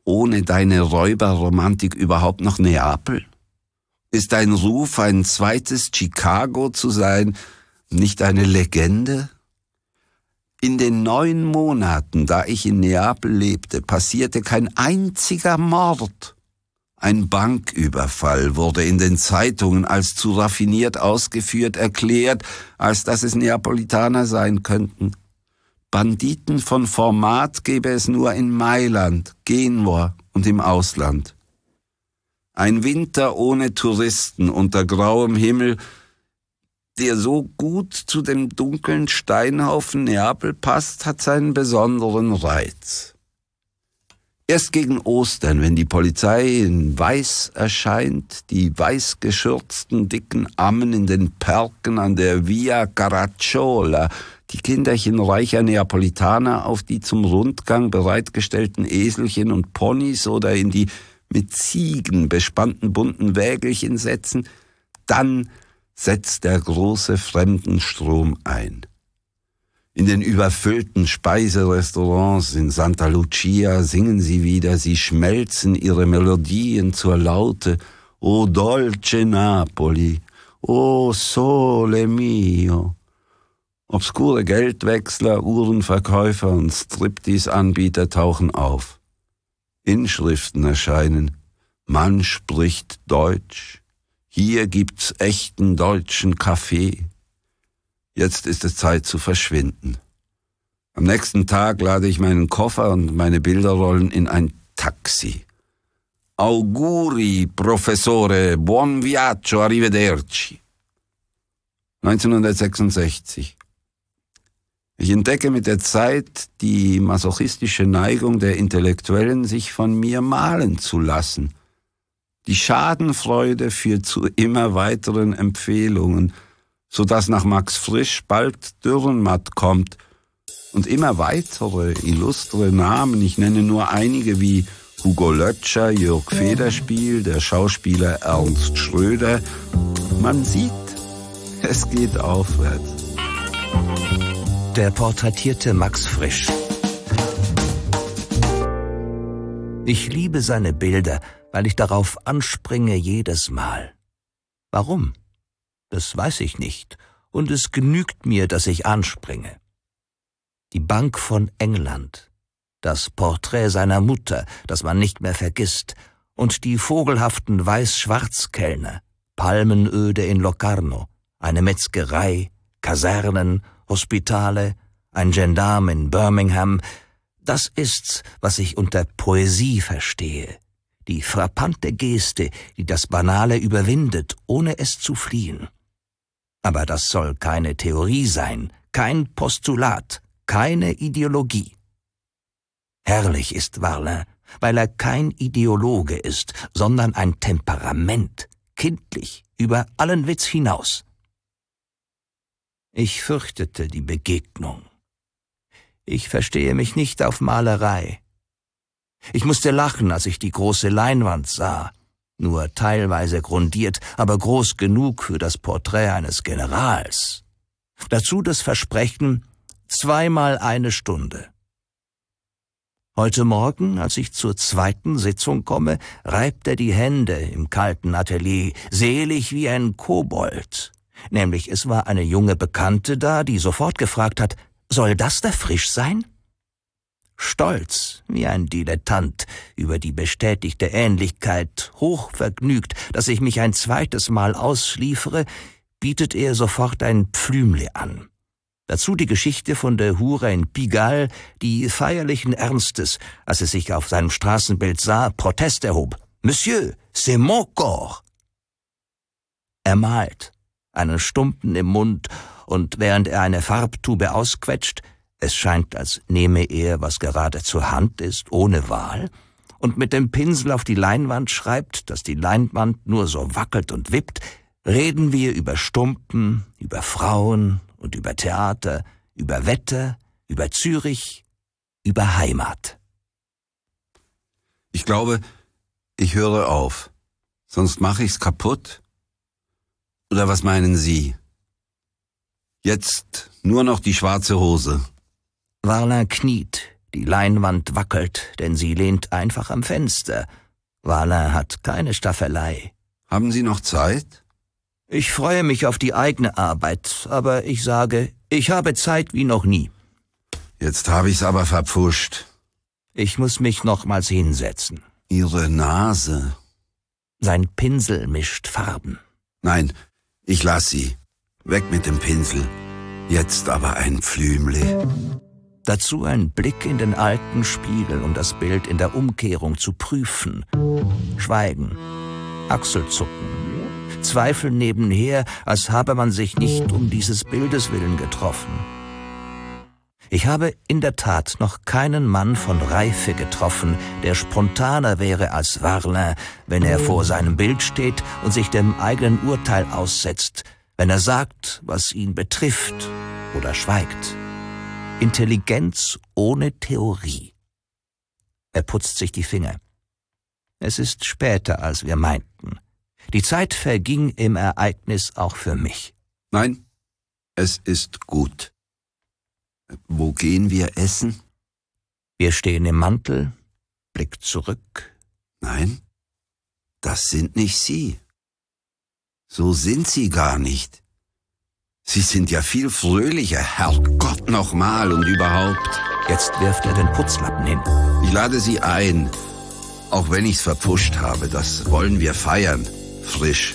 ohne deine Räuberromantik überhaupt noch Neapel? Ist dein Ruf, ein zweites Chicago zu sein, nicht eine Legende? In den 9 Monaten, da ich in Neapel lebte, passierte kein einziger Mord. Ein Banküberfall wurde in den Zeitungen als zu raffiniert ausgeführt erklärt, als dass es Neapolitaner sein könnten. Banditen von Format gäbe es nur in Mailand, Genua und im Ausland. Ein Winter ohne Touristen unter grauem Himmel, der so gut zu dem dunklen Steinhaufen Neapel passt, hat seinen besonderen Reiz. Erst gegen Ostern, wenn die Polizei in Weiß erscheint, die weiß geschürzten dicken Ammen in den Perken an der Via Caracciola, die Kinderchen reicher Neapolitaner auf die zum Rundgang bereitgestellten Eselchen und Ponys oder in die mit Ziegen bespannten bunten Wägelchen setzen, dann setzt der große Fremdenstrom ein. In den überfüllten Speiserestaurants in Santa Lucia singen sie wieder, sie schmelzen ihre Melodien zur Laute O dolce Napoli, O sole mio. Obskure Geldwechsler, Uhrenverkäufer und Striptease-Anbieter tauchen auf. Inschriften erscheinen. Man spricht Deutsch. Hier gibt's echten deutschen Kaffee. Jetzt ist es Zeit zu verschwinden. Am nächsten Tag lade ich meinen Koffer und meine Bilderrollen in ein Taxi. Auguri, Professore, buon viaggio, arrivederci. 1966. Ich entdecke mit der Zeit die masochistische Neigung der Intellektuellen, sich von mir malen zu lassen. Die Schadenfreude führt zu immer weiteren Empfehlungen, sodass nach Max Frisch bald Dürrenmatt kommt und immer weitere illustre Namen, ich nenne nur einige wie Hugo Lötscher, Jörg Federspiel, der Schauspieler Ernst Schröder. Man sieht, es geht aufwärts. Der porträtierte Max Frisch. Ich liebe seine Bilder, weil ich darauf anspringe jedes Mal. Warum? Das weiß ich nicht, und es genügt mir, dass ich anspringe. Die Bank von England, das Porträt seiner Mutter, das man nicht mehr vergisst, und die vogelhaften Weiß-Schwarz-Kellner, Palmenöde in Locarno, eine Metzgerei, Kasernen, Hospitale, ein Gendarm in Birmingham, das ist's, was ich unter Poesie verstehe. Die frappante Geste, die das Banale überwindet, ohne es zu fliehen. Aber das soll keine Theorie sein, kein Postulat, keine Ideologie. Herrlich ist Varlin, weil er kein Ideologe ist, sondern ein Temperament, kindlich, über allen Witz hinaus. Ich fürchtete die Begegnung. Ich verstehe mich nicht auf Malerei. Ich musste lachen, als ich die große Leinwand sah, nur teilweise grundiert, aber groß genug für das Porträt eines Generals. Dazu das Versprechen, 2-mal 1 Stunde. Heute Morgen, als ich zur 2. Sitzung komme, reibt er die Hände im kalten Atelier, selig wie ein Kobold. Nämlich es war eine junge Bekannte da, die sofort gefragt hat, soll das der Frisch sein? Stolz, wie ein Dilettant, über die bestätigte Ähnlichkeit, hochvergnügt, dass ich mich ein 2. Mal ausliefere, bietet er sofort ein Pflümle an. Dazu die Geschichte von der Hure in Pigalle, die feierlichen Ernstes, als es sich auf seinem Straßenbild sah, Protest erhob. Monsieur, c'est mon corps. Er malt, einen Stumpen im Mund, und während er eine Farbtube ausquetscht, es scheint, als nehme er, was gerade zur Hand ist, ohne Wahl, und mit dem Pinsel auf die Leinwand schreibt, dass die Leinwand nur so wackelt und wippt, reden wir über Stumpen, über Frauen und über Theater, über Wetter, über Zürich, über Heimat. Ich glaube, ich höre auf, sonst mache ich's kaputt. Oder was meinen Sie? Jetzt nur noch die schwarze Hose. Varlin kniet, Die Leinwand wackelt, denn sie lehnt einfach am Fenster. Varlin hat keine Staffelei. Haben Sie noch Zeit? Ich freue mich auf die eigene Arbeit, aber ich sage, ich habe Zeit wie noch nie. Jetzt habe ich's aber verpfuscht. Ich muss mich nochmals hinsetzen. Ihre Nase. Sein Pinsel mischt Farben. Nein, ich lass Sie. Weg mit dem Pinsel. Jetzt aber ein Pflümli. Dazu ein Blick in den alten Spiegel, um das Bild in der Umkehrung zu prüfen. Schweigen, Achselzucken, Zweifel nebenher, als habe man sich nicht um dieses Bildes willen getroffen. Ich habe in der Tat noch keinen Mann von Reife getroffen, der spontaner wäre als Varlin, wenn er vor seinem Bild steht und sich dem eigenen Urteil aussetzt, wenn er sagt, was ihn betrifft oder schweigt. Intelligenz ohne Theorie. Er putzt sich die Finger. Es ist später, als wir meinten. Die Zeit verging im Ereignis auch für mich. Nein, es ist gut. Wo gehen wir essen? Wir stehen im Mantel, Blick zurück. Nein, das sind nicht Sie. So sind Sie gar nicht. Sie sind ja viel fröhlicher, Herrgott nochmal und überhaupt. Jetzt wirft er den Putzlappen hin. Ich lade Sie ein, auch wenn ich's verpfuscht habe, das wollen wir feiern, frisch.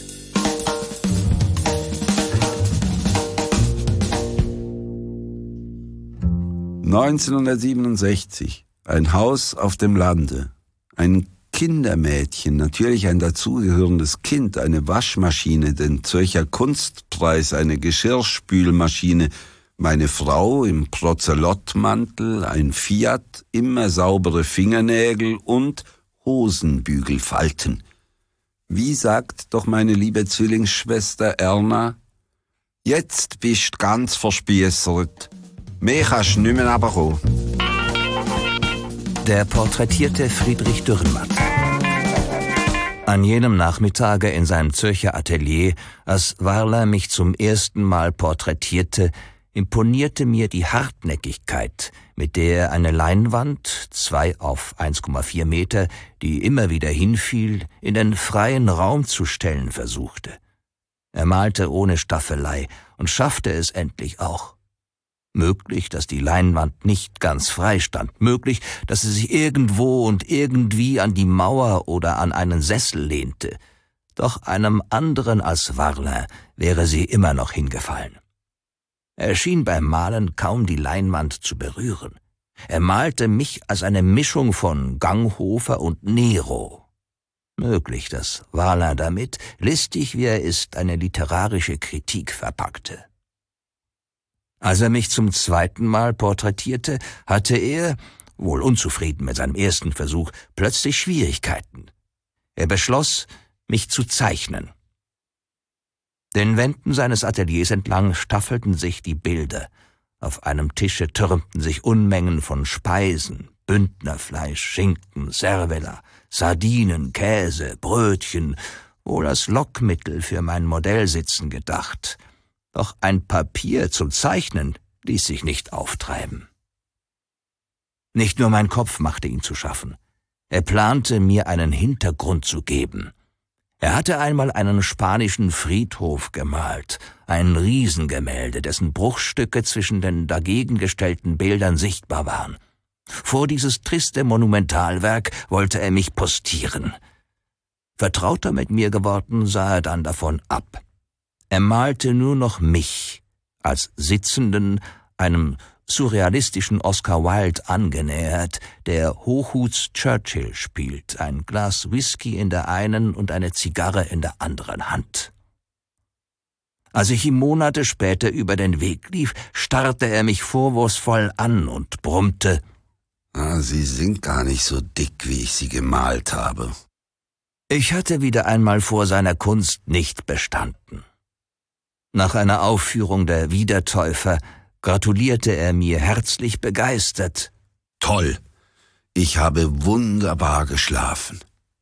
»1967, ein Haus auf dem Lande, ein Kindermädchen, natürlich ein dazugehörendes Kind, eine Waschmaschine, den Zürcher Kunstpreis, eine Geschirrspülmaschine, meine Frau im Prozelottmantel, ein Fiat, immer saubere Fingernägel und Hosenbügelfalten. Wie sagt doch meine liebe Zwillingsschwester Erna? Jetzt bist ganz verspiessert. Mehr kannst du nicht mehr runterkommen. Der porträtierte Friedrich Dürrenmatt. An jenem Nachmittage in seinem Zürcher Atelier, als Varlin mich zum ersten Mal porträtierte, imponierte mir die Hartnäckigkeit, mit der er eine Leinwand, 2 auf 1,4 Meter, die immer wieder hinfiel, in den freien Raum zu stellen versuchte. Er malte ohne Staffelei und schaffte es endlich auch. Möglich, dass die Leinwand nicht ganz frei stand, möglich, dass sie sich irgendwo und irgendwie an die Mauer oder an einen Sessel lehnte. Doch einem anderen als Varlin wäre sie immer noch hingefallen. Er schien beim Malen kaum die Leinwand zu berühren. Er malte mich als eine Mischung von Ganghofer und Nero. Möglich, dass Varlin damit, listig wie er ist, eine literarische Kritik verpackte. Als er mich zum zweiten Mal porträtierte, hatte er, wohl unzufrieden mit seinem ersten Versuch, plötzlich Schwierigkeiten. Er beschloss, mich zu zeichnen. Den Wänden seines Ateliers entlang staffelten sich die Bilder. Auf einem Tische türmten sich Unmengen von Speisen, Bündnerfleisch, Schinken, Cervela, Sardinen, Käse, Brötchen, wohl als Lockmittel für mein Modellsitzen gedacht. Doch ein Papier zum Zeichnen ließ sich nicht auftreiben. Nicht nur mein Kopf machte ihn zu schaffen. Er plante, mir einen Hintergrund zu geben. Er hatte einmal einen spanischen Friedhof gemalt, ein Riesengemälde, dessen Bruchstücke zwischen den dagegen gestellten Bildern sichtbar waren. Vor dieses triste Monumentalwerk wollte er mich postieren. Vertrauter mit mir geworden, sah er dann davon ab. Er malte nur noch mich, als Sitzenden, einem surrealistischen Oscar Wilde angenähert, der Hochhuts Churchill spielt, ein Glas Whisky in der einen und eine Zigarre in der anderen Hand. Als ich ihm Monate später über den Weg lief, starrte er mich vorwurfsvoll an und brummte: Sie sind gar nicht so dick, wie ich Sie gemalt habe. Ich hatte wieder einmal vor seiner Kunst nicht bestanden. Nach einer Aufführung der Wiedertäufer gratulierte er mir herzlich begeistert. Toll, ich habe wunderbar geschlafen.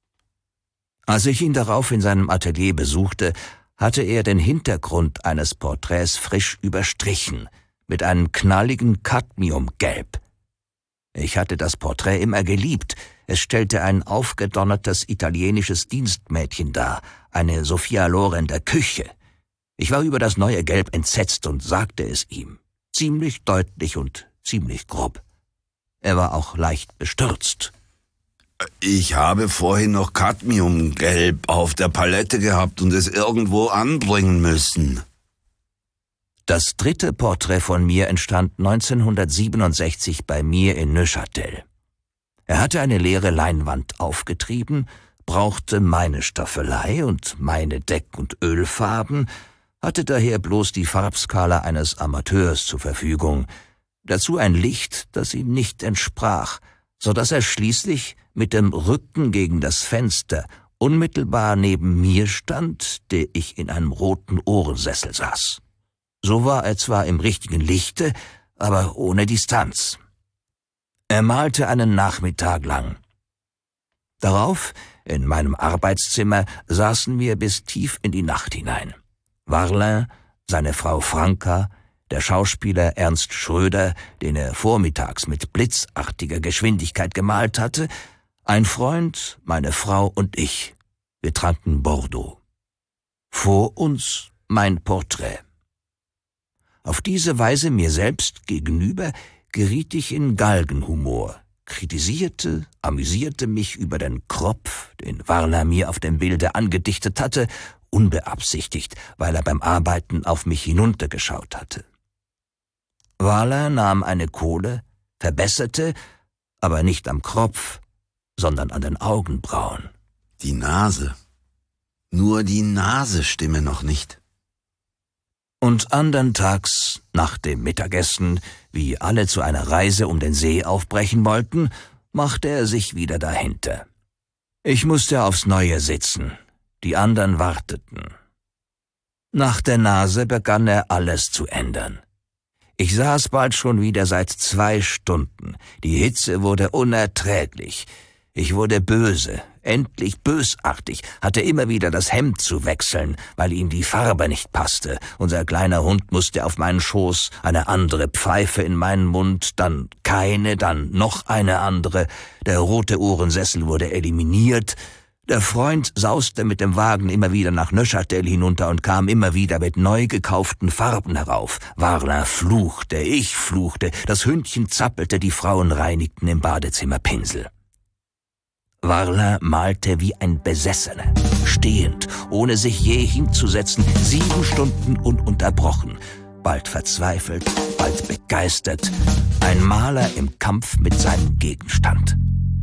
Als ich ihn darauf in seinem Atelier besuchte, hatte er den Hintergrund eines Porträts frisch überstrichen, mit einem knalligen Cadmiumgelb. Ich hatte das Porträt immer geliebt. Es stellte ein aufgedonnertes italienisches Dienstmädchen dar, eine Sophia Loren der Küche. Ich war über das neue Gelb entsetzt und sagte es ihm. Ziemlich deutlich und ziemlich grob. Er war auch leicht bestürzt. Ich habe vorhin noch Cadmiumgelb auf der Palette gehabt und es irgendwo anbringen müssen. Das dritte Porträt von mir entstand 1967 bei mir in Neuchâtel. Er hatte eine leere Leinwand aufgetrieben, brauchte meine Staffelei und meine Deck- und Ölfarben, hatte daher bloß die Farbskala eines Amateurs zur Verfügung, dazu ein Licht, das ihm nicht entsprach, so dass er schließlich mit dem Rücken gegen das Fenster unmittelbar neben mir stand, der ich in einem roten Ohrensessel saß. So war er zwar im richtigen Lichte, aber ohne Distanz. Er malte einen Nachmittag lang. Darauf, in meinem Arbeitszimmer, saßen wir bis tief in die Nacht hinein. Varlin, seine Frau Franka, der Schauspieler Ernst Schröder, den er vormittags mit blitzartiger Geschwindigkeit gemalt hatte, ein Freund, meine Frau und ich. Wir tranken Bordeaux. Vor uns mein Porträt. Auf diese Weise mir selbst gegenüber geriet ich in Galgenhumor, kritisierte, amüsierte mich über den Kropf, den Varlin mir auf dem Bilde angedichtet hatte, unbeabsichtigt, weil er beim Arbeiten auf mich hinuntergeschaut hatte. Varlin nahm eine Kohle, verbesserte, aber nicht am Kropf, sondern an den Augenbrauen. Die Nase. Nur die Nase stimme noch nicht. Und andern Tags, nach dem Mittagessen, wie alle zu einer Reise um den See aufbrechen wollten, machte er sich wieder dahinter. Ich musste aufs Neue sitzen, die anderen warteten. Nach der Nase begann er alles zu ändern. Ich saß bald schon wieder seit 2 Stunden. Die Hitze wurde unerträglich. Ich wurde böse, endlich bösartig, hatte immer wieder das Hemd zu wechseln, weil ihm die Farbe nicht passte. Unser kleiner Hund musste auf meinen Schoß, eine andere Pfeife in meinen Mund, dann keine, dann noch eine andere. Der rote Ohrensessel wurde eliminiert. Der Freund sauste mit dem Wagen immer wieder nach Neuchâtel hinunter und kam immer wieder mit neu gekauften Farben herauf. Varlin fluchte, ich fluchte, das Hündchen zappelte, die Frauen reinigten im Badezimmer Pinsel. Varlin malte wie ein Besessener, stehend, ohne sich je hinzusetzen, 7 Stunden ununterbrochen, bald verzweifelt, bald begeistert, ein Maler im Kampf mit seinem Gegenstand.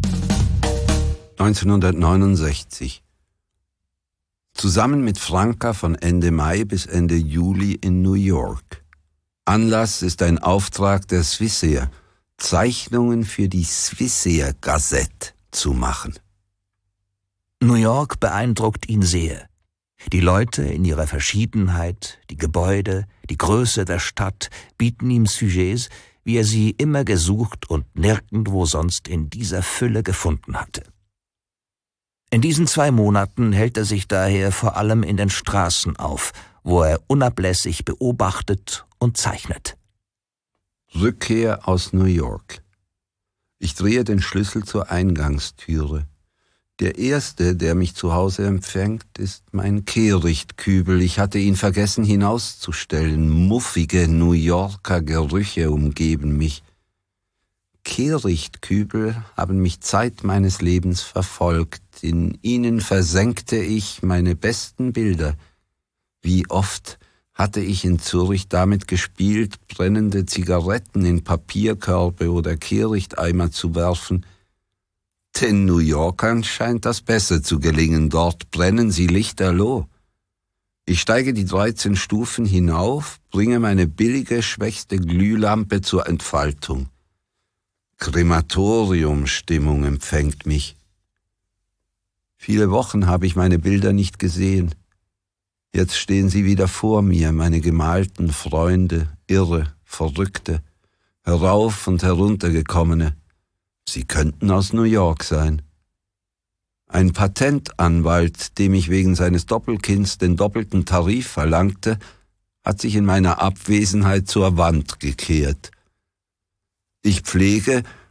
1969. Zusammen mit Franka von Ende Mai bis Ende Juli in New York. Anlass ist ein Auftrag der Swissair, Zeichnungen für die Swissair Gazette zu machen. New York beeindruckt ihn sehr. Die Leute in ihrer Verschiedenheit, die Gebäude, die Größe der Stadt bieten ihm Sujets, wie er sie immer gesucht und nirgendwo sonst in dieser Fülle gefunden hatte. In diesen 2 Monaten hält er sich daher vor allem in den Straßen auf, wo er unablässig beobachtet und zeichnet. Rückkehr aus New York. Ich drehe den Schlüssel zur Eingangstüre. Der Erste, der mich zu Hause empfängt, ist mein Kehrichtkübel. Ich hatte ihn vergessen hinauszustellen. Muffige New Yorker Gerüche umgeben mich. Kehrichtkübel haben mich Zeit meines Lebens verfolgt. In ihnen versenkte ich meine besten Bilder. Wie oft hatte ich in Zürich damit gespielt, brennende Zigaretten in Papierkörbe oder Kehrichteimer zu werfen. Den New Yorkern scheint das besser zu gelingen, dort brennen sie lichterloh. Ich steige die 13 Stufen hinauf, bringe meine billige, schwächste Glühlampe zur Entfaltung. Krematoriumstimmung empfängt mich. Viele Wochen habe ich meine Bilder nicht gesehen. Jetzt stehen sie wieder vor mir, meine gemalten Freunde, Irre, Verrückte, herauf und heruntergekommene. Sie könnten aus New York sein. Ein Patentanwalt, dem ich wegen seines Doppelkinds den doppelten Tarif verlangte, hat sich in meiner Abwesenheit zur Wand gekehrt. Ich pflege,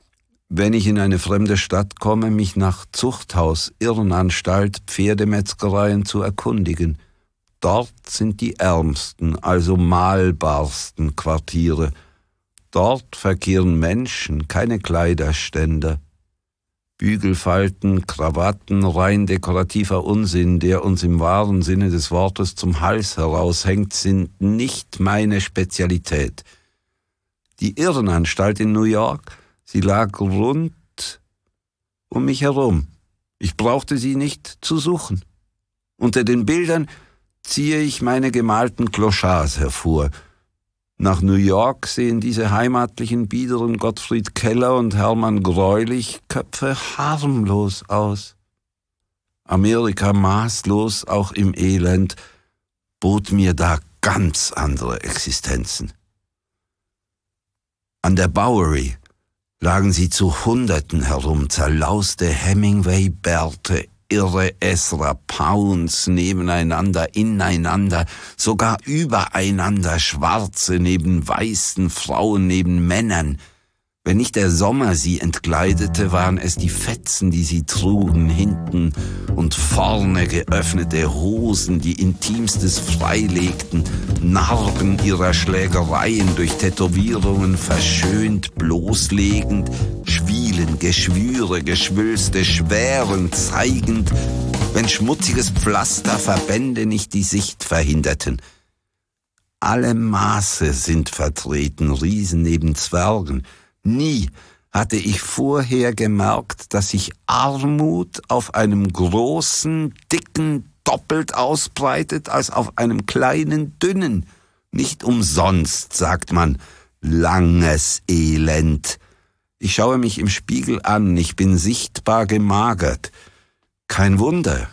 wenn ich in eine fremde Stadt komme, mich nach Zuchthaus, Irrenanstalt, Pferdemetzgereien zu erkundigen. Dort sind die ärmsten, also mahlbarsten Quartiere. Dort verkehren Menschen, keine Kleiderständer. Bügelfalten, Krawatten, rein dekorativer Unsinn, der uns im wahren Sinne des Wortes zum Hals heraushängt, sind nicht meine Spezialität. Die Irrenanstalt in New York, sie lag rund um mich herum. Ich brauchte sie nicht zu suchen. Unter den Bildern ziehe ich meine gemalten Clochards hervor. Nach New York sehen diese heimatlichen, biederen Gottfried Keller und Hermann Greulich Köpfe harmlos aus. Amerika, maßlos auch im Elend, bot mir da ganz andere Existenzen. An der Bowery lagen sie zu Hunderten herum, zerlauste Hemingway-Bärte, irre Ezra Pounds nebeneinander, ineinander, sogar übereinander, Schwarze neben weißen, Frauen neben Männern. Wenn nicht der Sommer sie entkleidete, waren es die Fetzen, die sie trugen, hinten und vorne geöffnete Hosen, die Intimstes freilegten, Narben ihrer Schlägereien durch Tätowierungen verschönt, bloßlegend, Schwielen, Geschwüre, Geschwülste, schwärend, zeigend, wenn schmutziges Pflaster Verbände nicht die Sicht verhinderten. Alle Maße sind vertreten, Riesen neben Zwergen. Nie hatte ich vorher gemerkt, dass sich Armut auf einem großen, dicken doppelt ausbreitet als auf einem kleinen, dünnen. Nicht umsonst sagt man langes Elend. Ich schaue mich im Spiegel an, ich bin sichtbar gemagert. Kein Wunder.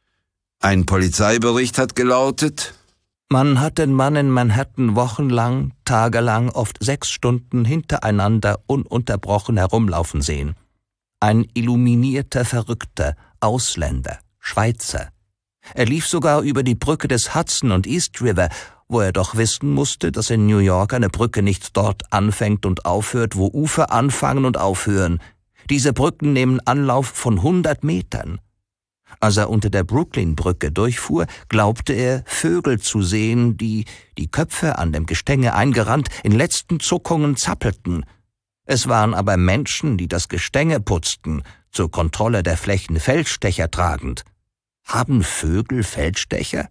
Ein Polizeibericht hat gelautet: Man hat den Mann in Manhattan wochenlang, tagelang, oft 6 Stunden hintereinander ununterbrochen herumlaufen sehen. Ein illuminierter Verrückter, Ausländer, Schweizer. Er lief sogar über die Brücke des Hudson und East River, wo er doch wissen musste, dass in New York eine Brücke nicht dort anfängt und aufhört, wo Ufer anfangen und aufhören. Diese Brücken nehmen Anlauf von 100 Metern. Als er unter der Brooklyn-Brücke durchfuhr, glaubte er, Vögel zu sehen, die Köpfe an dem Gestänge eingerannt, in letzten Zuckungen zappelten. Es waren aber Menschen, die das Gestänge putzten, zur Kontrolle der Flächen Feldstecher tragend. Haben Vögel Feldstecher?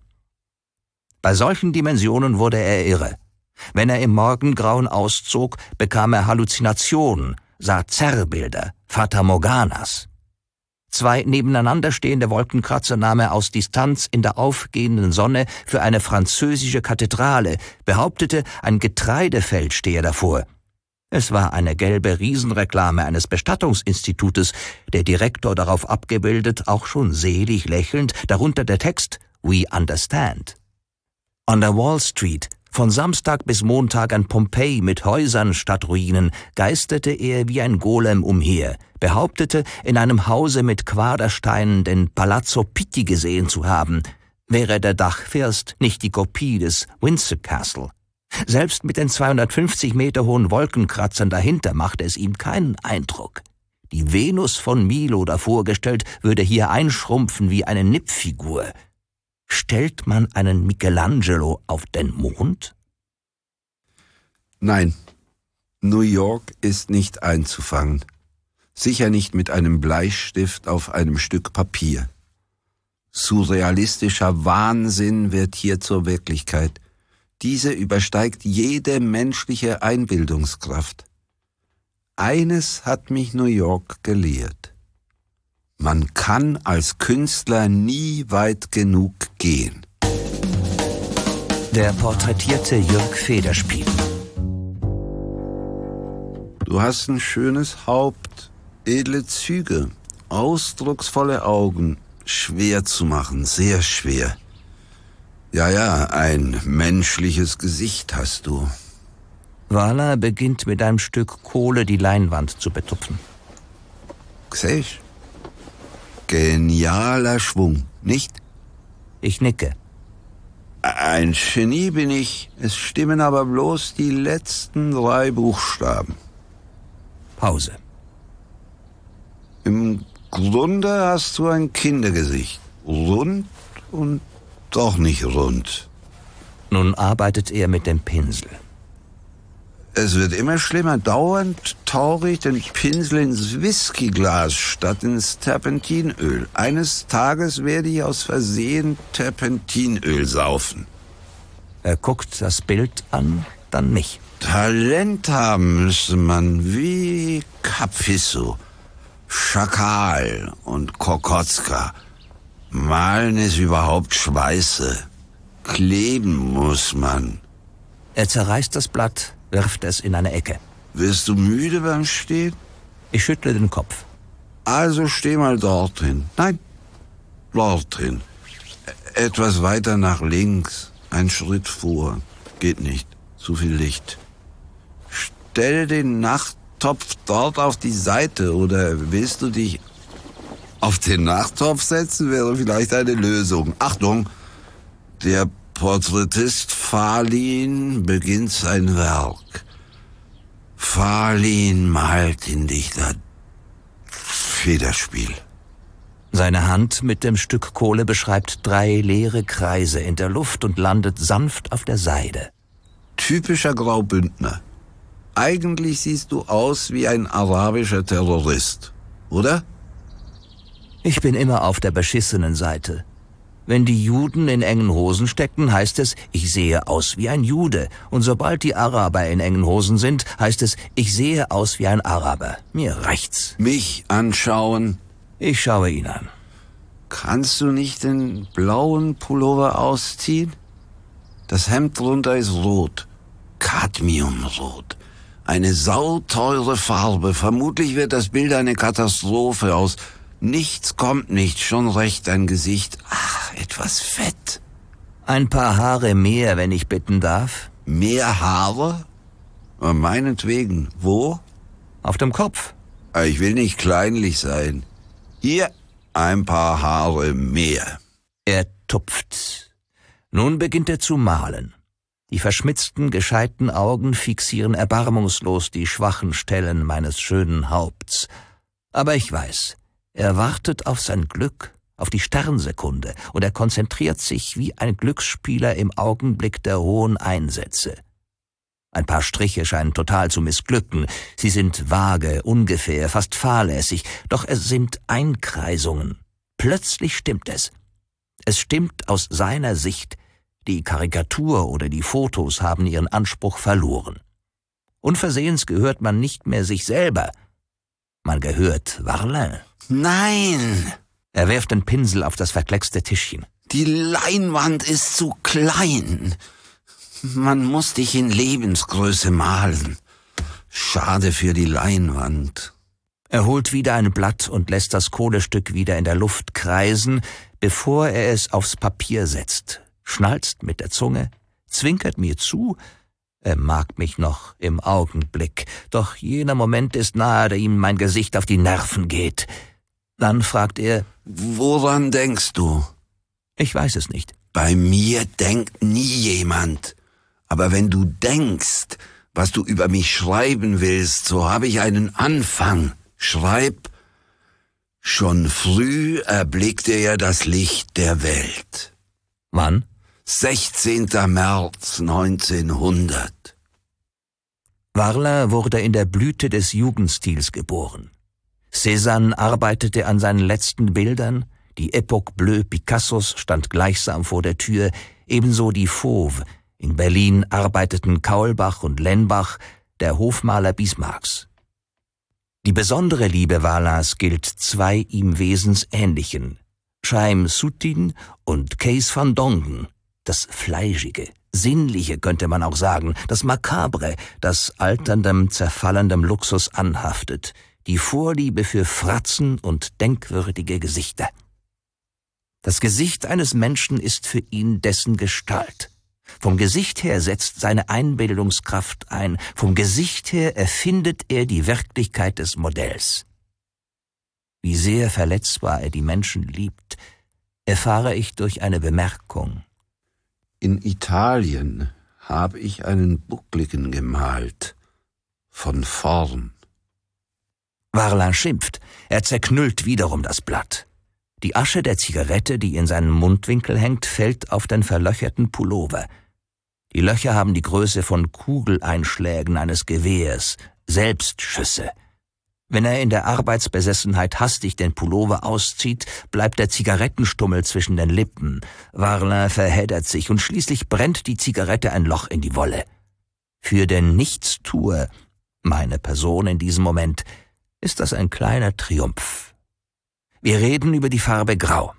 Bei solchen Dimensionen wurde er irre. Wenn er im Morgengrauen auszog, bekam er Halluzinationen, sah Zerrbilder, Fata Morganas. 2 nebeneinander stehende Wolkenkratzer nahm er aus Distanz in der aufgehenden Sonne für eine französische Kathedrale, behauptete, ein Getreidefeld stehe davor. Es war eine gelbe Riesenreklame eines Bestattungsinstitutes, der Direktor darauf abgebildet, auch schon selig lächelnd, darunter der Text "We understand". An der Wall Street, von Samstag bis Montag ein Pompeji mit Häusern statt Ruinen, geisterte er wie ein Golem umher, behauptete, in einem Hause mit Quadersteinen den Palazzo Pitti gesehen zu haben, wäre der Dachfirst nicht die Kopie des Windsor Castle. Selbst mit den 250 Meter hohen Wolkenkratzern dahinter machte es ihm keinen Eindruck. Die Venus von Milo davor gestellt, würde hier einschrumpfen wie eine Nippfigur. Stellt man einen Michelangelo auf den Mond? Nein, New York ist nicht einzufangen. Sicher nicht mit einem Bleistift auf einem Stück Papier. Surrealistischer Wahnsinn wird hier zur Wirklichkeit. Diese übersteigt jede menschliche Einbildungskraft. Eines hat mich New York gelehrt: Man kann als Künstler nie weit genug gehen. Der porträtierte Jürg Federspiel. Du hast ein schönes Haupt, edle Züge, ausdrucksvolle Augen, schwer zu machen, sehr schwer. Ja, ein menschliches Gesicht hast du. Wala beginnt mit einem Stück Kohle die Leinwand zu betupfen. Siehst? Genialer Schwung, nicht? Ich nicke. Ein Genie bin ich, es stimmen aber bloß die letzten 3 Buchstaben. Pause. Im Grunde hast du ein Kindergesicht. Rund und doch nicht rund. Nun arbeitet er mit dem Pinsel. Es wird immer schlimmer. Dauernd tauche ich den Pinsel ins Whiskyglas statt ins Terpentinöl. Eines Tages werde ich aus Versehen Terpentinöl saufen. Er guckt das Bild an, dann mich. Talent haben müsste man wie Capisso, Schakal und Kokotzka. Malen ist überhaupt Schweiße. Kleben muss man. Er zerreißt das Blatt, wirft es in eine Ecke. Wirst du müde beim Stehen? Ich schüttle den Kopf. Also steh mal dorthin. Nein, dorthin. Etwas weiter nach links. Ein Schritt vor. Geht nicht. Zu viel Licht. Stell den Nachttopf dort auf die Seite, oder willst du dich auf den Nachttopf setzen? Wäre vielleicht eine Lösung. Achtung! Der Porträtist Fahlin beginnt sein Werk. Fahlin malt in dichter Federspiel. Seine Hand mit dem Stück Kohle beschreibt 3 leere Kreise in der Luft und landet sanft auf der Seide. Typischer Graubündner. Eigentlich siehst du aus wie ein arabischer Terrorist, oder? Ich bin immer auf der beschissenen Seite. Wenn die Juden in engen Hosen stecken, heißt es, ich sehe aus wie ein Jude. Und sobald die Araber in engen Hosen sind, heißt es, ich sehe aus wie ein Araber. Mir reicht's. Mich anschauen. Ich schaue ihn an. Kannst du nicht den blauen Pullover ausziehen? Das Hemd drunter ist rot. Cadmiumrot. Eine sauteure Farbe. Vermutlich wird das Bild eine Katastrophe. Aus nichts kommt nichts, schon recht ein Gesicht. Ach, etwas Fett. Ein paar Haare mehr, wenn ich bitten darf. Mehr Haare? Meinetwegen. Wo? Auf dem Kopf. Ich will nicht kleinlich sein. Hier, ein paar Haare mehr. Er tupft. Nun beginnt er zu malen. Die verschmitzten, gescheiten Augen fixieren erbarmungslos die schwachen Stellen meines schönen Haupts. Aber ich weiß, er wartet auf sein Glück, auf die Sternsekunde, und er konzentriert sich wie ein Glücksspieler im Augenblick der hohen Einsätze. Ein paar Striche scheinen total zu missglücken. Sie sind vage, ungefähr, fast fahrlässig, doch es sind Einkreisungen. Plötzlich stimmt es. Es stimmt aus seiner Sicht. Die Karikatur oder die Fotos haben ihren Anspruch verloren. Unversehens gehört man nicht mehr sich selber. Man gehört Varlin. Nein! Er wirft den Pinsel auf das verkleckste Tischchen. Die Leinwand ist zu klein. Man muss dich in Lebensgröße malen. Schade für die Leinwand. Er holt wieder ein Blatt und lässt das Kohlestück wieder in der Luft kreisen, bevor er es aufs Papier setzt. Schnalzt mit der Zunge, zwinkert mir zu. Er mag mich noch im Augenblick, doch jener Moment ist nahe, da ihm mein Gesicht auf die Nerven geht. Dann fragt er: Woran denkst du? Ich weiß es nicht. Bei mir denkt nie jemand. Aber wenn du denkst, was du über mich schreiben willst, so habe ich einen Anfang. Schreib: Schon früh erblickte er das Licht der Welt. Wann? 16. März 1900. Varlin wurde in der Blüte des Jugendstils geboren. Cézanne arbeitete an seinen letzten Bildern, die Époque Bleue Picassos stand gleichsam vor der Tür, ebenso die Fauve. In Berlin arbeiteten Kaulbach und Lenbach, der Hofmaler Bismarcks. Die besondere Liebe Varlins gilt 2 ihm wesensähnlichen, Chaim Soutine und Kees van Dongen. Das Fleischige, Sinnliche könnte man auch sagen, das Makabre, das alterndem, zerfallendem Luxus anhaftet, die Vorliebe für Fratzen und denkwürdige Gesichter. Das Gesicht eines Menschen ist für ihn dessen Gestalt. Vom Gesicht her setzt seine Einbildungskraft ein, vom Gesicht her erfindet er die Wirklichkeit des Modells. Wie sehr verletzbar er die Menschen liebt, erfahre ich durch eine Bemerkung. In Italien habe ich einen Buckligen gemalt, von vorn. Varlin schimpft. Er zerknüllt wiederum das Blatt. Die Asche der Zigarette, die in seinem Mundwinkel hängt, fällt auf den verlöcherten Pullover. Die Löcher haben die Größe von Kugeleinschlägen eines Gewehrs, Selbstschüsse. Wenn er in der Arbeitsbesessenheit hastig den Pullover auszieht, bleibt der Zigarettenstummel zwischen den Lippen. Varlin verheddert sich und schließlich brennt die Zigarette ein Loch in die Wolle. Für den Nichtstuer, meine Person in diesem Moment, ist das ein kleiner Triumph. Wir reden über die Farbe Grau.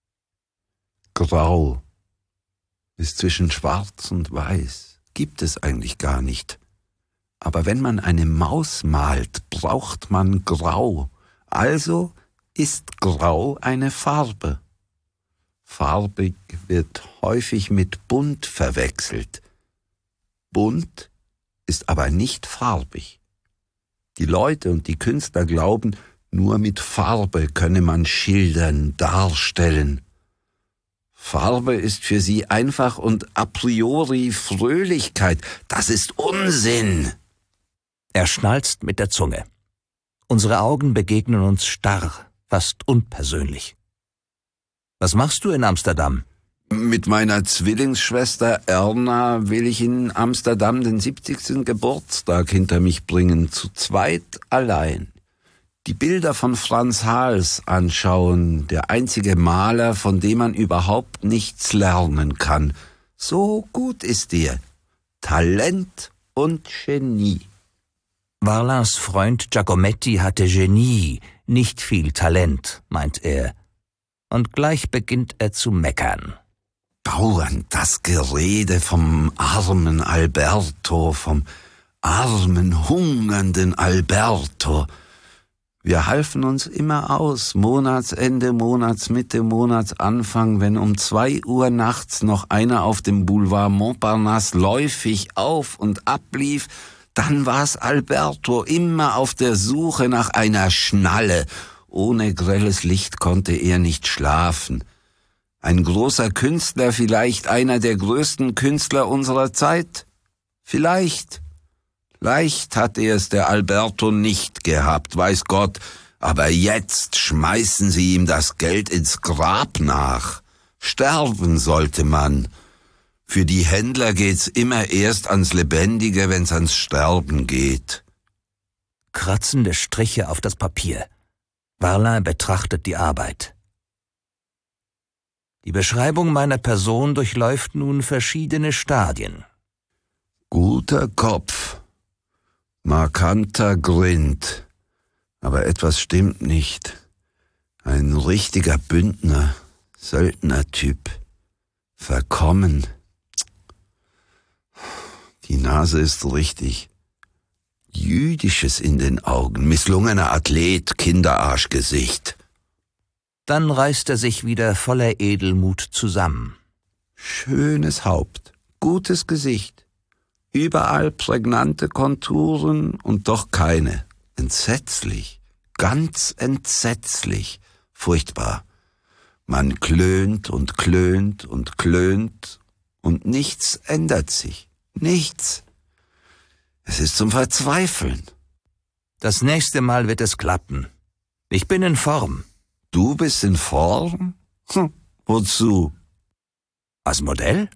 Grau ist zwischen Schwarz und Weiß. Gibt es eigentlich gar nicht. Aber wenn man eine Maus malt, braucht man Grau. Also ist Grau eine Farbe. Farbig wird häufig mit bunt verwechselt. Bunt ist aber nicht farbig. Die Leute und die Künstler glauben, nur mit Farbe könne man schildern, darstellen. Farbe ist für sie einfach und a priori Fröhlichkeit. Das ist Unsinn. Er schnalzt mit der Zunge. Unsere Augen begegnen uns starr, fast unpersönlich. Was machst du in Amsterdam? Mit meiner Zwillingsschwester Erna will ich in Amsterdam den 70. Geburtstag hinter mich bringen, zu zweit allein. Die Bilder von Frans Hals anschauen, der einzige Maler, von dem man überhaupt nichts lernen kann. So gut ist er. Talent und Genie. Varlins Freund Giacometti hatte Genie, nicht viel Talent, meint er. Und gleich beginnt er zu meckern. Dauernd das Gerede vom armen Alberto, vom armen, hungernden Alberto. Wir halfen uns immer aus, Monatsende, Monatsmitte, Monatsanfang, wenn um 2 Uhr nachts noch einer auf dem Boulevard Montparnasse läufig auf und ablief, dann war's Alberto, immer auf der Suche nach einer Schnalle. Ohne grelles Licht konnte er nicht schlafen. Ein großer Künstler, vielleicht einer der größten Künstler unserer Zeit? Vielleicht. Leicht hat er es der Alberto nicht gehabt, weiß Gott, aber jetzt schmeißen sie ihm das Geld ins Grab nach. Sterben sollte man. Für die Händler geht's immer erst ans Lebendige, wenn's ans Sterben geht. Kratzende Striche auf das Papier. Varlin betrachtet die Arbeit. Die Beschreibung meiner Person durchläuft nun verschiedene Stadien. Guter Kopf, markanter Grind, aber etwas stimmt nicht. Ein richtiger Bündner, Söldnertyp, verkommen. Die Nase ist richtig. Jüdisches in den Augen, misslungener Athlet, Kinderarschgesicht. Dann reißt er sich wieder voller Edelmut zusammen. Schönes Haupt, gutes Gesicht, überall prägnante Konturen und doch keine. Entsetzlich, ganz entsetzlich, furchtbar. Man klönt und klönt und klönt und nichts ändert sich. Nichts. Es ist zum Verzweifeln. Das nächste Mal wird es klappen. Ich bin in Form. Du bist in Form? Wozu? Als Modell?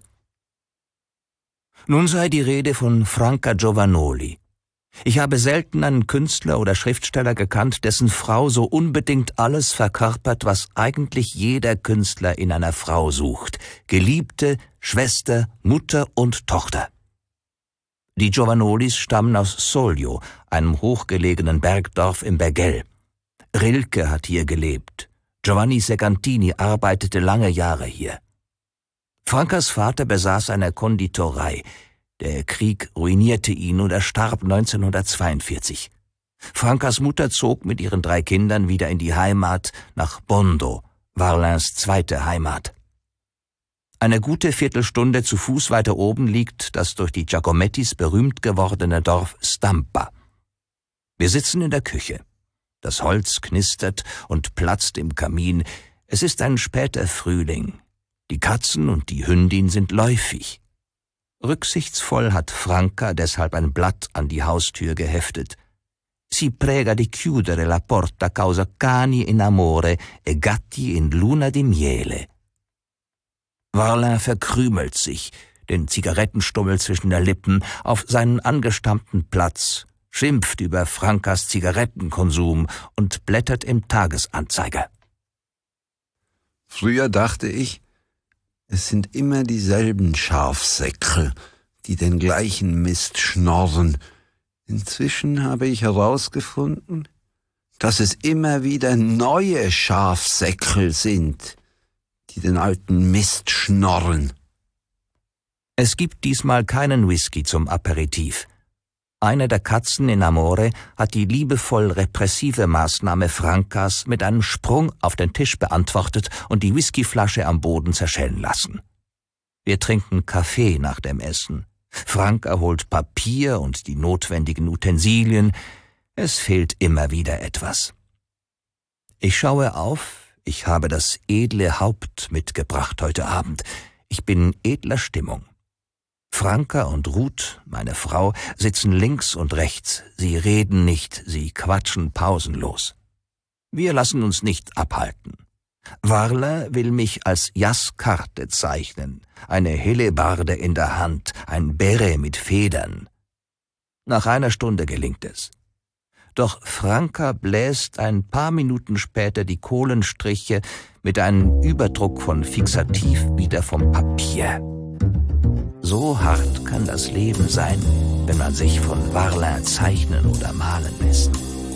Nun sei die Rede von Franca Giovannoli. Ich habe selten einen Künstler oder Schriftsteller gekannt, dessen Frau so unbedingt alles verkörpert, was eigentlich jeder Künstler in einer Frau sucht. Geliebte, Schwester, Mutter und Tochter. Die Giovannolis stammen aus Soglio, einem hochgelegenen Bergdorf im Bergell. Rilke hat hier gelebt. Giovanni Segantini arbeitete lange Jahre hier. Francas Vater besaß eine Konditorei. Der Krieg ruinierte ihn und er starb 1942. Francas Mutter zog mit ihren 3 Kindern wieder in die Heimat nach Bondo, Varlins zweite Heimat. Eine gute Viertelstunde zu Fuß weiter oben liegt das durch die Giacomettis berühmt gewordene Dorf Stampa. Wir sitzen in der Küche. Das Holz knistert und platzt im Kamin. Es ist ein später Frühling. Die Katzen und die Hündin sind läufig. Rücksichtsvoll hat Franca deshalb ein Blatt an die Haustür geheftet. si prega di chiudere la porta causa cani in amore e gatti in luna di miele. Varlin verkrümelt sich, den Zigarettenstummel zwischen den Lippen, auf seinen angestammten Platz, schimpft über Frankas Zigarettenkonsum und blättert im Tagesanzeiger. Früher dachte ich, es sind immer dieselben Schafsäckel, die den gleichen Mist schnorren. Inzwischen habe ich herausgefunden, dass es immer wieder neue Schafsäckel sind, die den alten Mist schnorren. Es gibt diesmal keinen Whisky zum Aperitif. Eine der Katzen in Amore hat die liebevoll repressive Maßnahme Frankas mit einem Sprung auf den Tisch beantwortet und die Whiskyflasche am Boden zerschellen lassen. Wir trinken Kaffee nach dem Essen. Franka holt Papier und die notwendigen Utensilien. Es fehlt immer wieder etwas. Ich schaue auf, ich habe das edle Haupt mitgebracht heute Abend. Ich bin edler Stimmung. Franka und Ruth, meine Frau, sitzen links und rechts. Sie reden nicht, sie quatschen pausenlos. Wir lassen uns nicht abhalten. Varlin will mich als Jaskarte zeichnen, eine Hellebarde in der Hand, ein Beret mit Federn. Nach einer Stunde gelingt es. Doch Franka bläst ein paar Minuten später die Kohlenstriche mit einem Überdruck von Fixativ wieder vom Papier. So hart kann das Leben sein, wenn man sich von Varlin zeichnen oder malen lässt.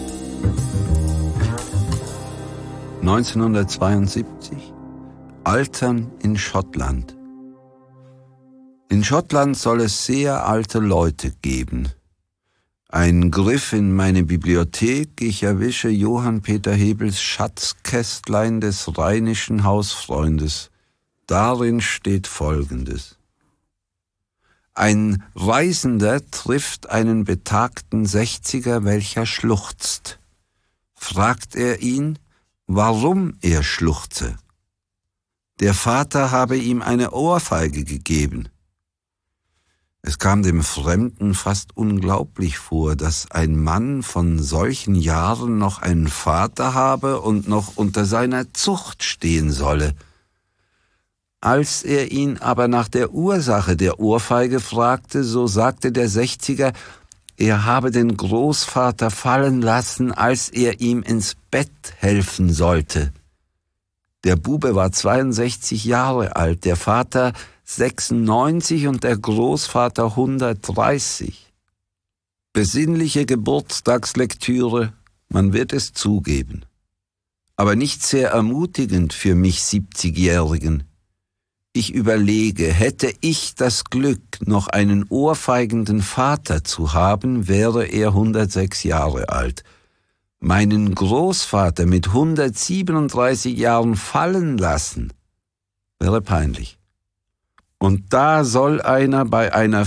1972 Altern in Schottland. In Schottland soll es sehr alte Leute geben. Ein Griff in meine Bibliothek, ich erwische Johann Peter Hebels Schatzkästlein des rheinischen Hausfreundes. Darin steht Folgendes: Ein Reisender trifft einen betagten 60er, welcher schluchzt. Fragt er ihn, warum er schluchze. Der Vater habe ihm eine Ohrfeige gegeben. Es kam dem Fremden fast unglaublich vor, dass ein Mann von solchen Jahren noch einen Vater habe und noch unter seiner Zucht stehen solle. Als er ihn aber nach der Ursache der Ohrfeige fragte, so sagte der 60er, er habe den Großvater fallen lassen, als er ihm ins Bett helfen sollte. Der Bube war 62 Jahre alt, der Vater 96 und der Großvater 130. Besinnliche Geburtstagslektüre, man wird es zugeben. Aber nicht sehr ermutigend für mich 70-Jährigen. Ich überlege, hätte ich das Glück, noch einen ohrfeigenden Vater zu haben, wäre er 106 Jahre alt. Meinen Großvater mit 137 Jahren fallen lassen, wäre peinlich. Und da soll einer bei einer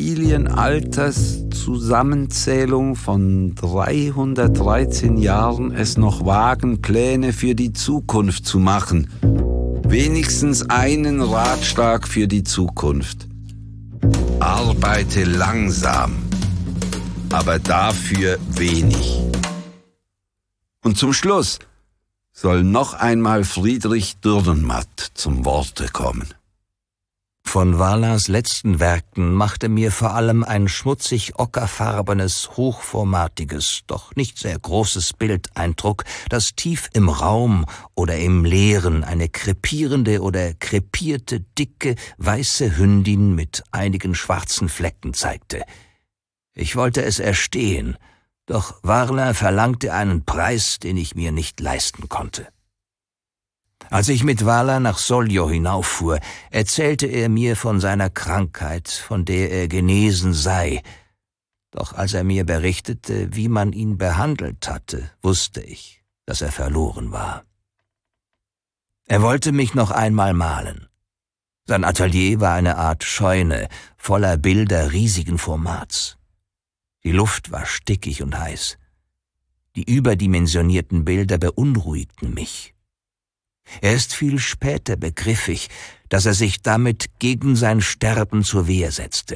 Familienalterszusammenzählung von 313 Jahren es noch wagen, Pläne für die Zukunft zu machen. Wenigstens einen Ratschlag für die Zukunft. Arbeite langsam, aber dafür wenig. Und zum Schluss soll noch einmal Friedrich Dürrenmatt zum Worte kommen. Von Varlins letzten Werken machte mir vor allem ein schmutzig ockerfarbenes, hochformatiges, doch nicht sehr großes Bild Eindruck, das tief im Raum oder im Leeren eine krepierende oder krepierte, dicke, weiße Hündin mit einigen schwarzen Flecken zeigte. Ich wollte es erstehen, doch Varlin verlangte einen Preis, den ich mir nicht leisten konnte. Als ich mit Varlin nach Soglio hinauffuhr, erzählte er mir von seiner Krankheit, von der er genesen sei. Doch als er mir berichtete, wie man ihn behandelt hatte, wusste ich, dass er verloren war. Er wollte mich noch einmal malen. Sein Atelier war eine Art Scheune, voller Bilder riesigen Formats. Die Luft war stickig und heiß. Die überdimensionierten Bilder beunruhigten mich. Erst viel später begriff ich, dass er sich damit gegen sein Sterben zur Wehr setzte.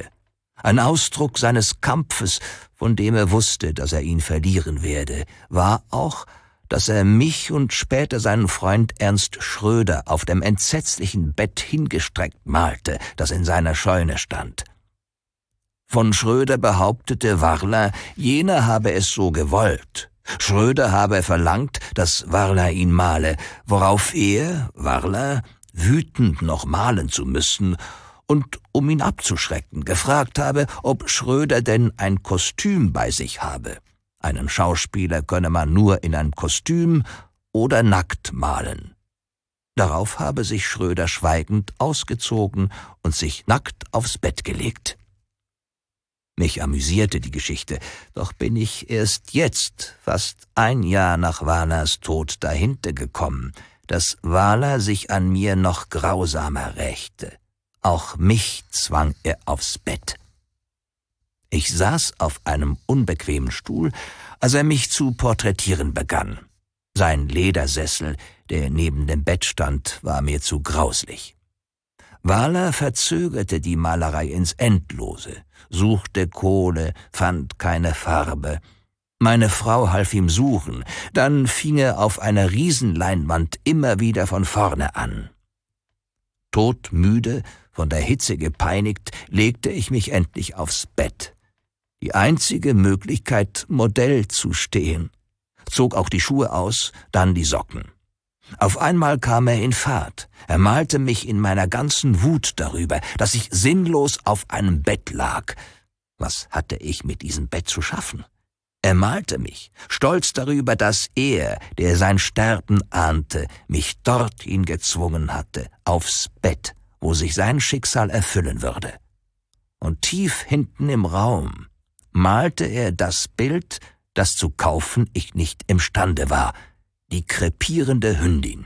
Ein Ausdruck seines Kampfes, von dem er wusste, dass er ihn verlieren werde, war auch, dass er mich und später seinen Freund Ernst Schröder auf dem entsetzlichen Bett hingestreckt malte, das in seiner Scheune stand. Von Schröder behauptete Warla, jener habe es so gewollt. Schröder habe verlangt, dass Warla ihn male, worauf er, Warla, wütend noch malen zu müssen und, um ihn abzuschrecken, gefragt habe, ob Schröder denn ein Kostüm bei sich habe. Einen Schauspieler könne man nur in ein Kostüm oder nackt malen. Darauf habe sich Schröder schweigend ausgezogen und sich nackt aufs Bett gelegt. Mich amüsierte die Geschichte, doch bin ich erst jetzt, fast ein Jahr nach Warlas Tod, dahinter gekommen, dass Warla sich an mir noch grausamer rächte. Auch mich zwang er aufs Bett. Ich saß auf einem unbequemen Stuhl, als er mich zu porträtieren begann. Sein Ledersessel, der neben dem Bett stand, war mir zu grauslich. Warla verzögerte die Malerei ins Endlose, suchte Kohle, fand keine Farbe. Meine Frau half ihm suchen, dann fing er auf einer Riesenleinwand immer wieder von vorne an. Todmüde, von der Hitze gepeinigt, legte ich mich endlich aufs Bett. Die einzige Möglichkeit, Modell zu stehen. Zog auch die Schuhe aus, dann die Socken. Auf einmal kam er in Fahrt. Er malte mich in meiner ganzen Wut darüber, dass ich sinnlos auf einem Bett lag. Was hatte ich mit diesem Bett zu schaffen? Er malte mich, stolz darüber, dass er, der sein Sterben ahnte, mich dorthin gezwungen hatte, aufs Bett, wo sich sein Schicksal erfüllen würde. Und tief hinten im Raum malte er das Bild, das zu kaufen ich nicht imstande war, die krepierende Hündin.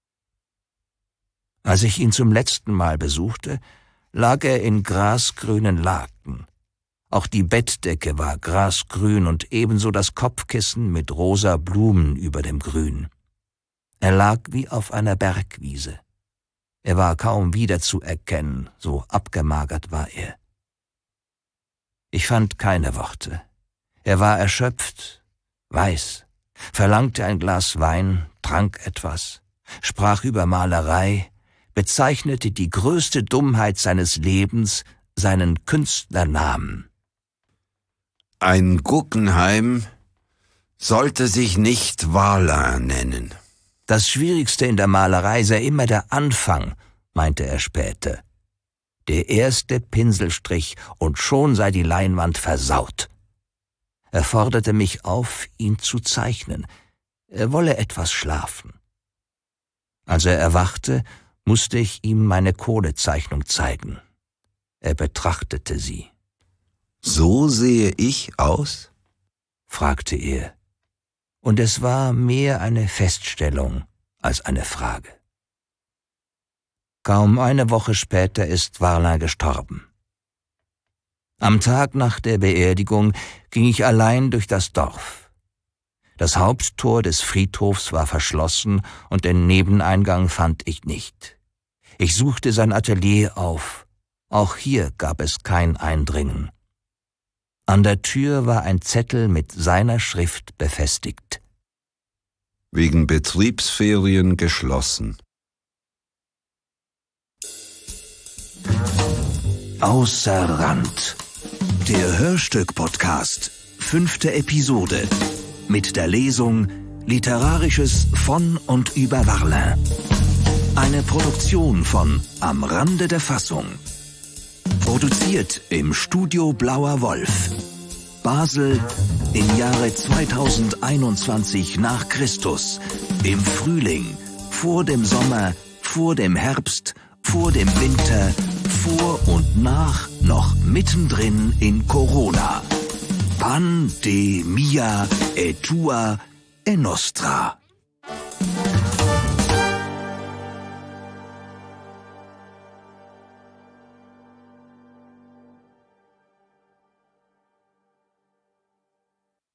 Als ich ihn zum letzten Mal besuchte, lag er in grasgrünen Laken. Auch die Bettdecke war grasgrün und ebenso das Kopfkissen mit rosa Blumen über dem Grün. Er lag wie auf einer Bergwiese. Er war kaum wiederzuerkennen, so abgemagert war er. Ich fand keine Worte. Er war erschöpft, weiß, verlangte ein Glas Wein, trank etwas, sprach über Malerei, bezeichnete die größte Dummheit seines Lebens, seinen Künstlernamen. Ein Guggenheim sollte sich nicht Warla nennen. Das Schwierigste in der Malerei sei immer der Anfang, meinte er später. Der erste Pinselstrich und schon sei die Leinwand versaut. Er forderte mich auf, ihn zu zeichnen. Er wolle etwas schlafen. Als er erwachte, musste ich ihm meine Kohlezeichnung zeigen. Er betrachtete sie. »So sehe ich aus?« fragte er. Und es war mehr eine Feststellung als eine Frage. Kaum eine Woche später ist Warla gestorben. Am Tag nach der Beerdigung ging ich allein durch das Dorf. Das Haupttor des Friedhofs war verschlossen und den Nebeneingang fand ich nicht. Ich suchte sein Atelier auf. Auch hier gab es kein Eindringen. An der Tür war ein Zettel mit seiner Schrift befestigt. Wegen Betriebsferien geschlossen. Außer Rand. Der Hörstück-Podcast, 5. Episode. Mit der Lesung Literarisches von und über Warla. Eine Produktion von Am Rande der Fassung. Produziert im Studio Blauer Wolf. Basel im Jahre 2021 nach Christus. Im Frühling, vor dem Sommer, vor dem Herbst, vor dem Winter, vor und nach, noch mittendrin in Corona. Pandemia et tua e nostra.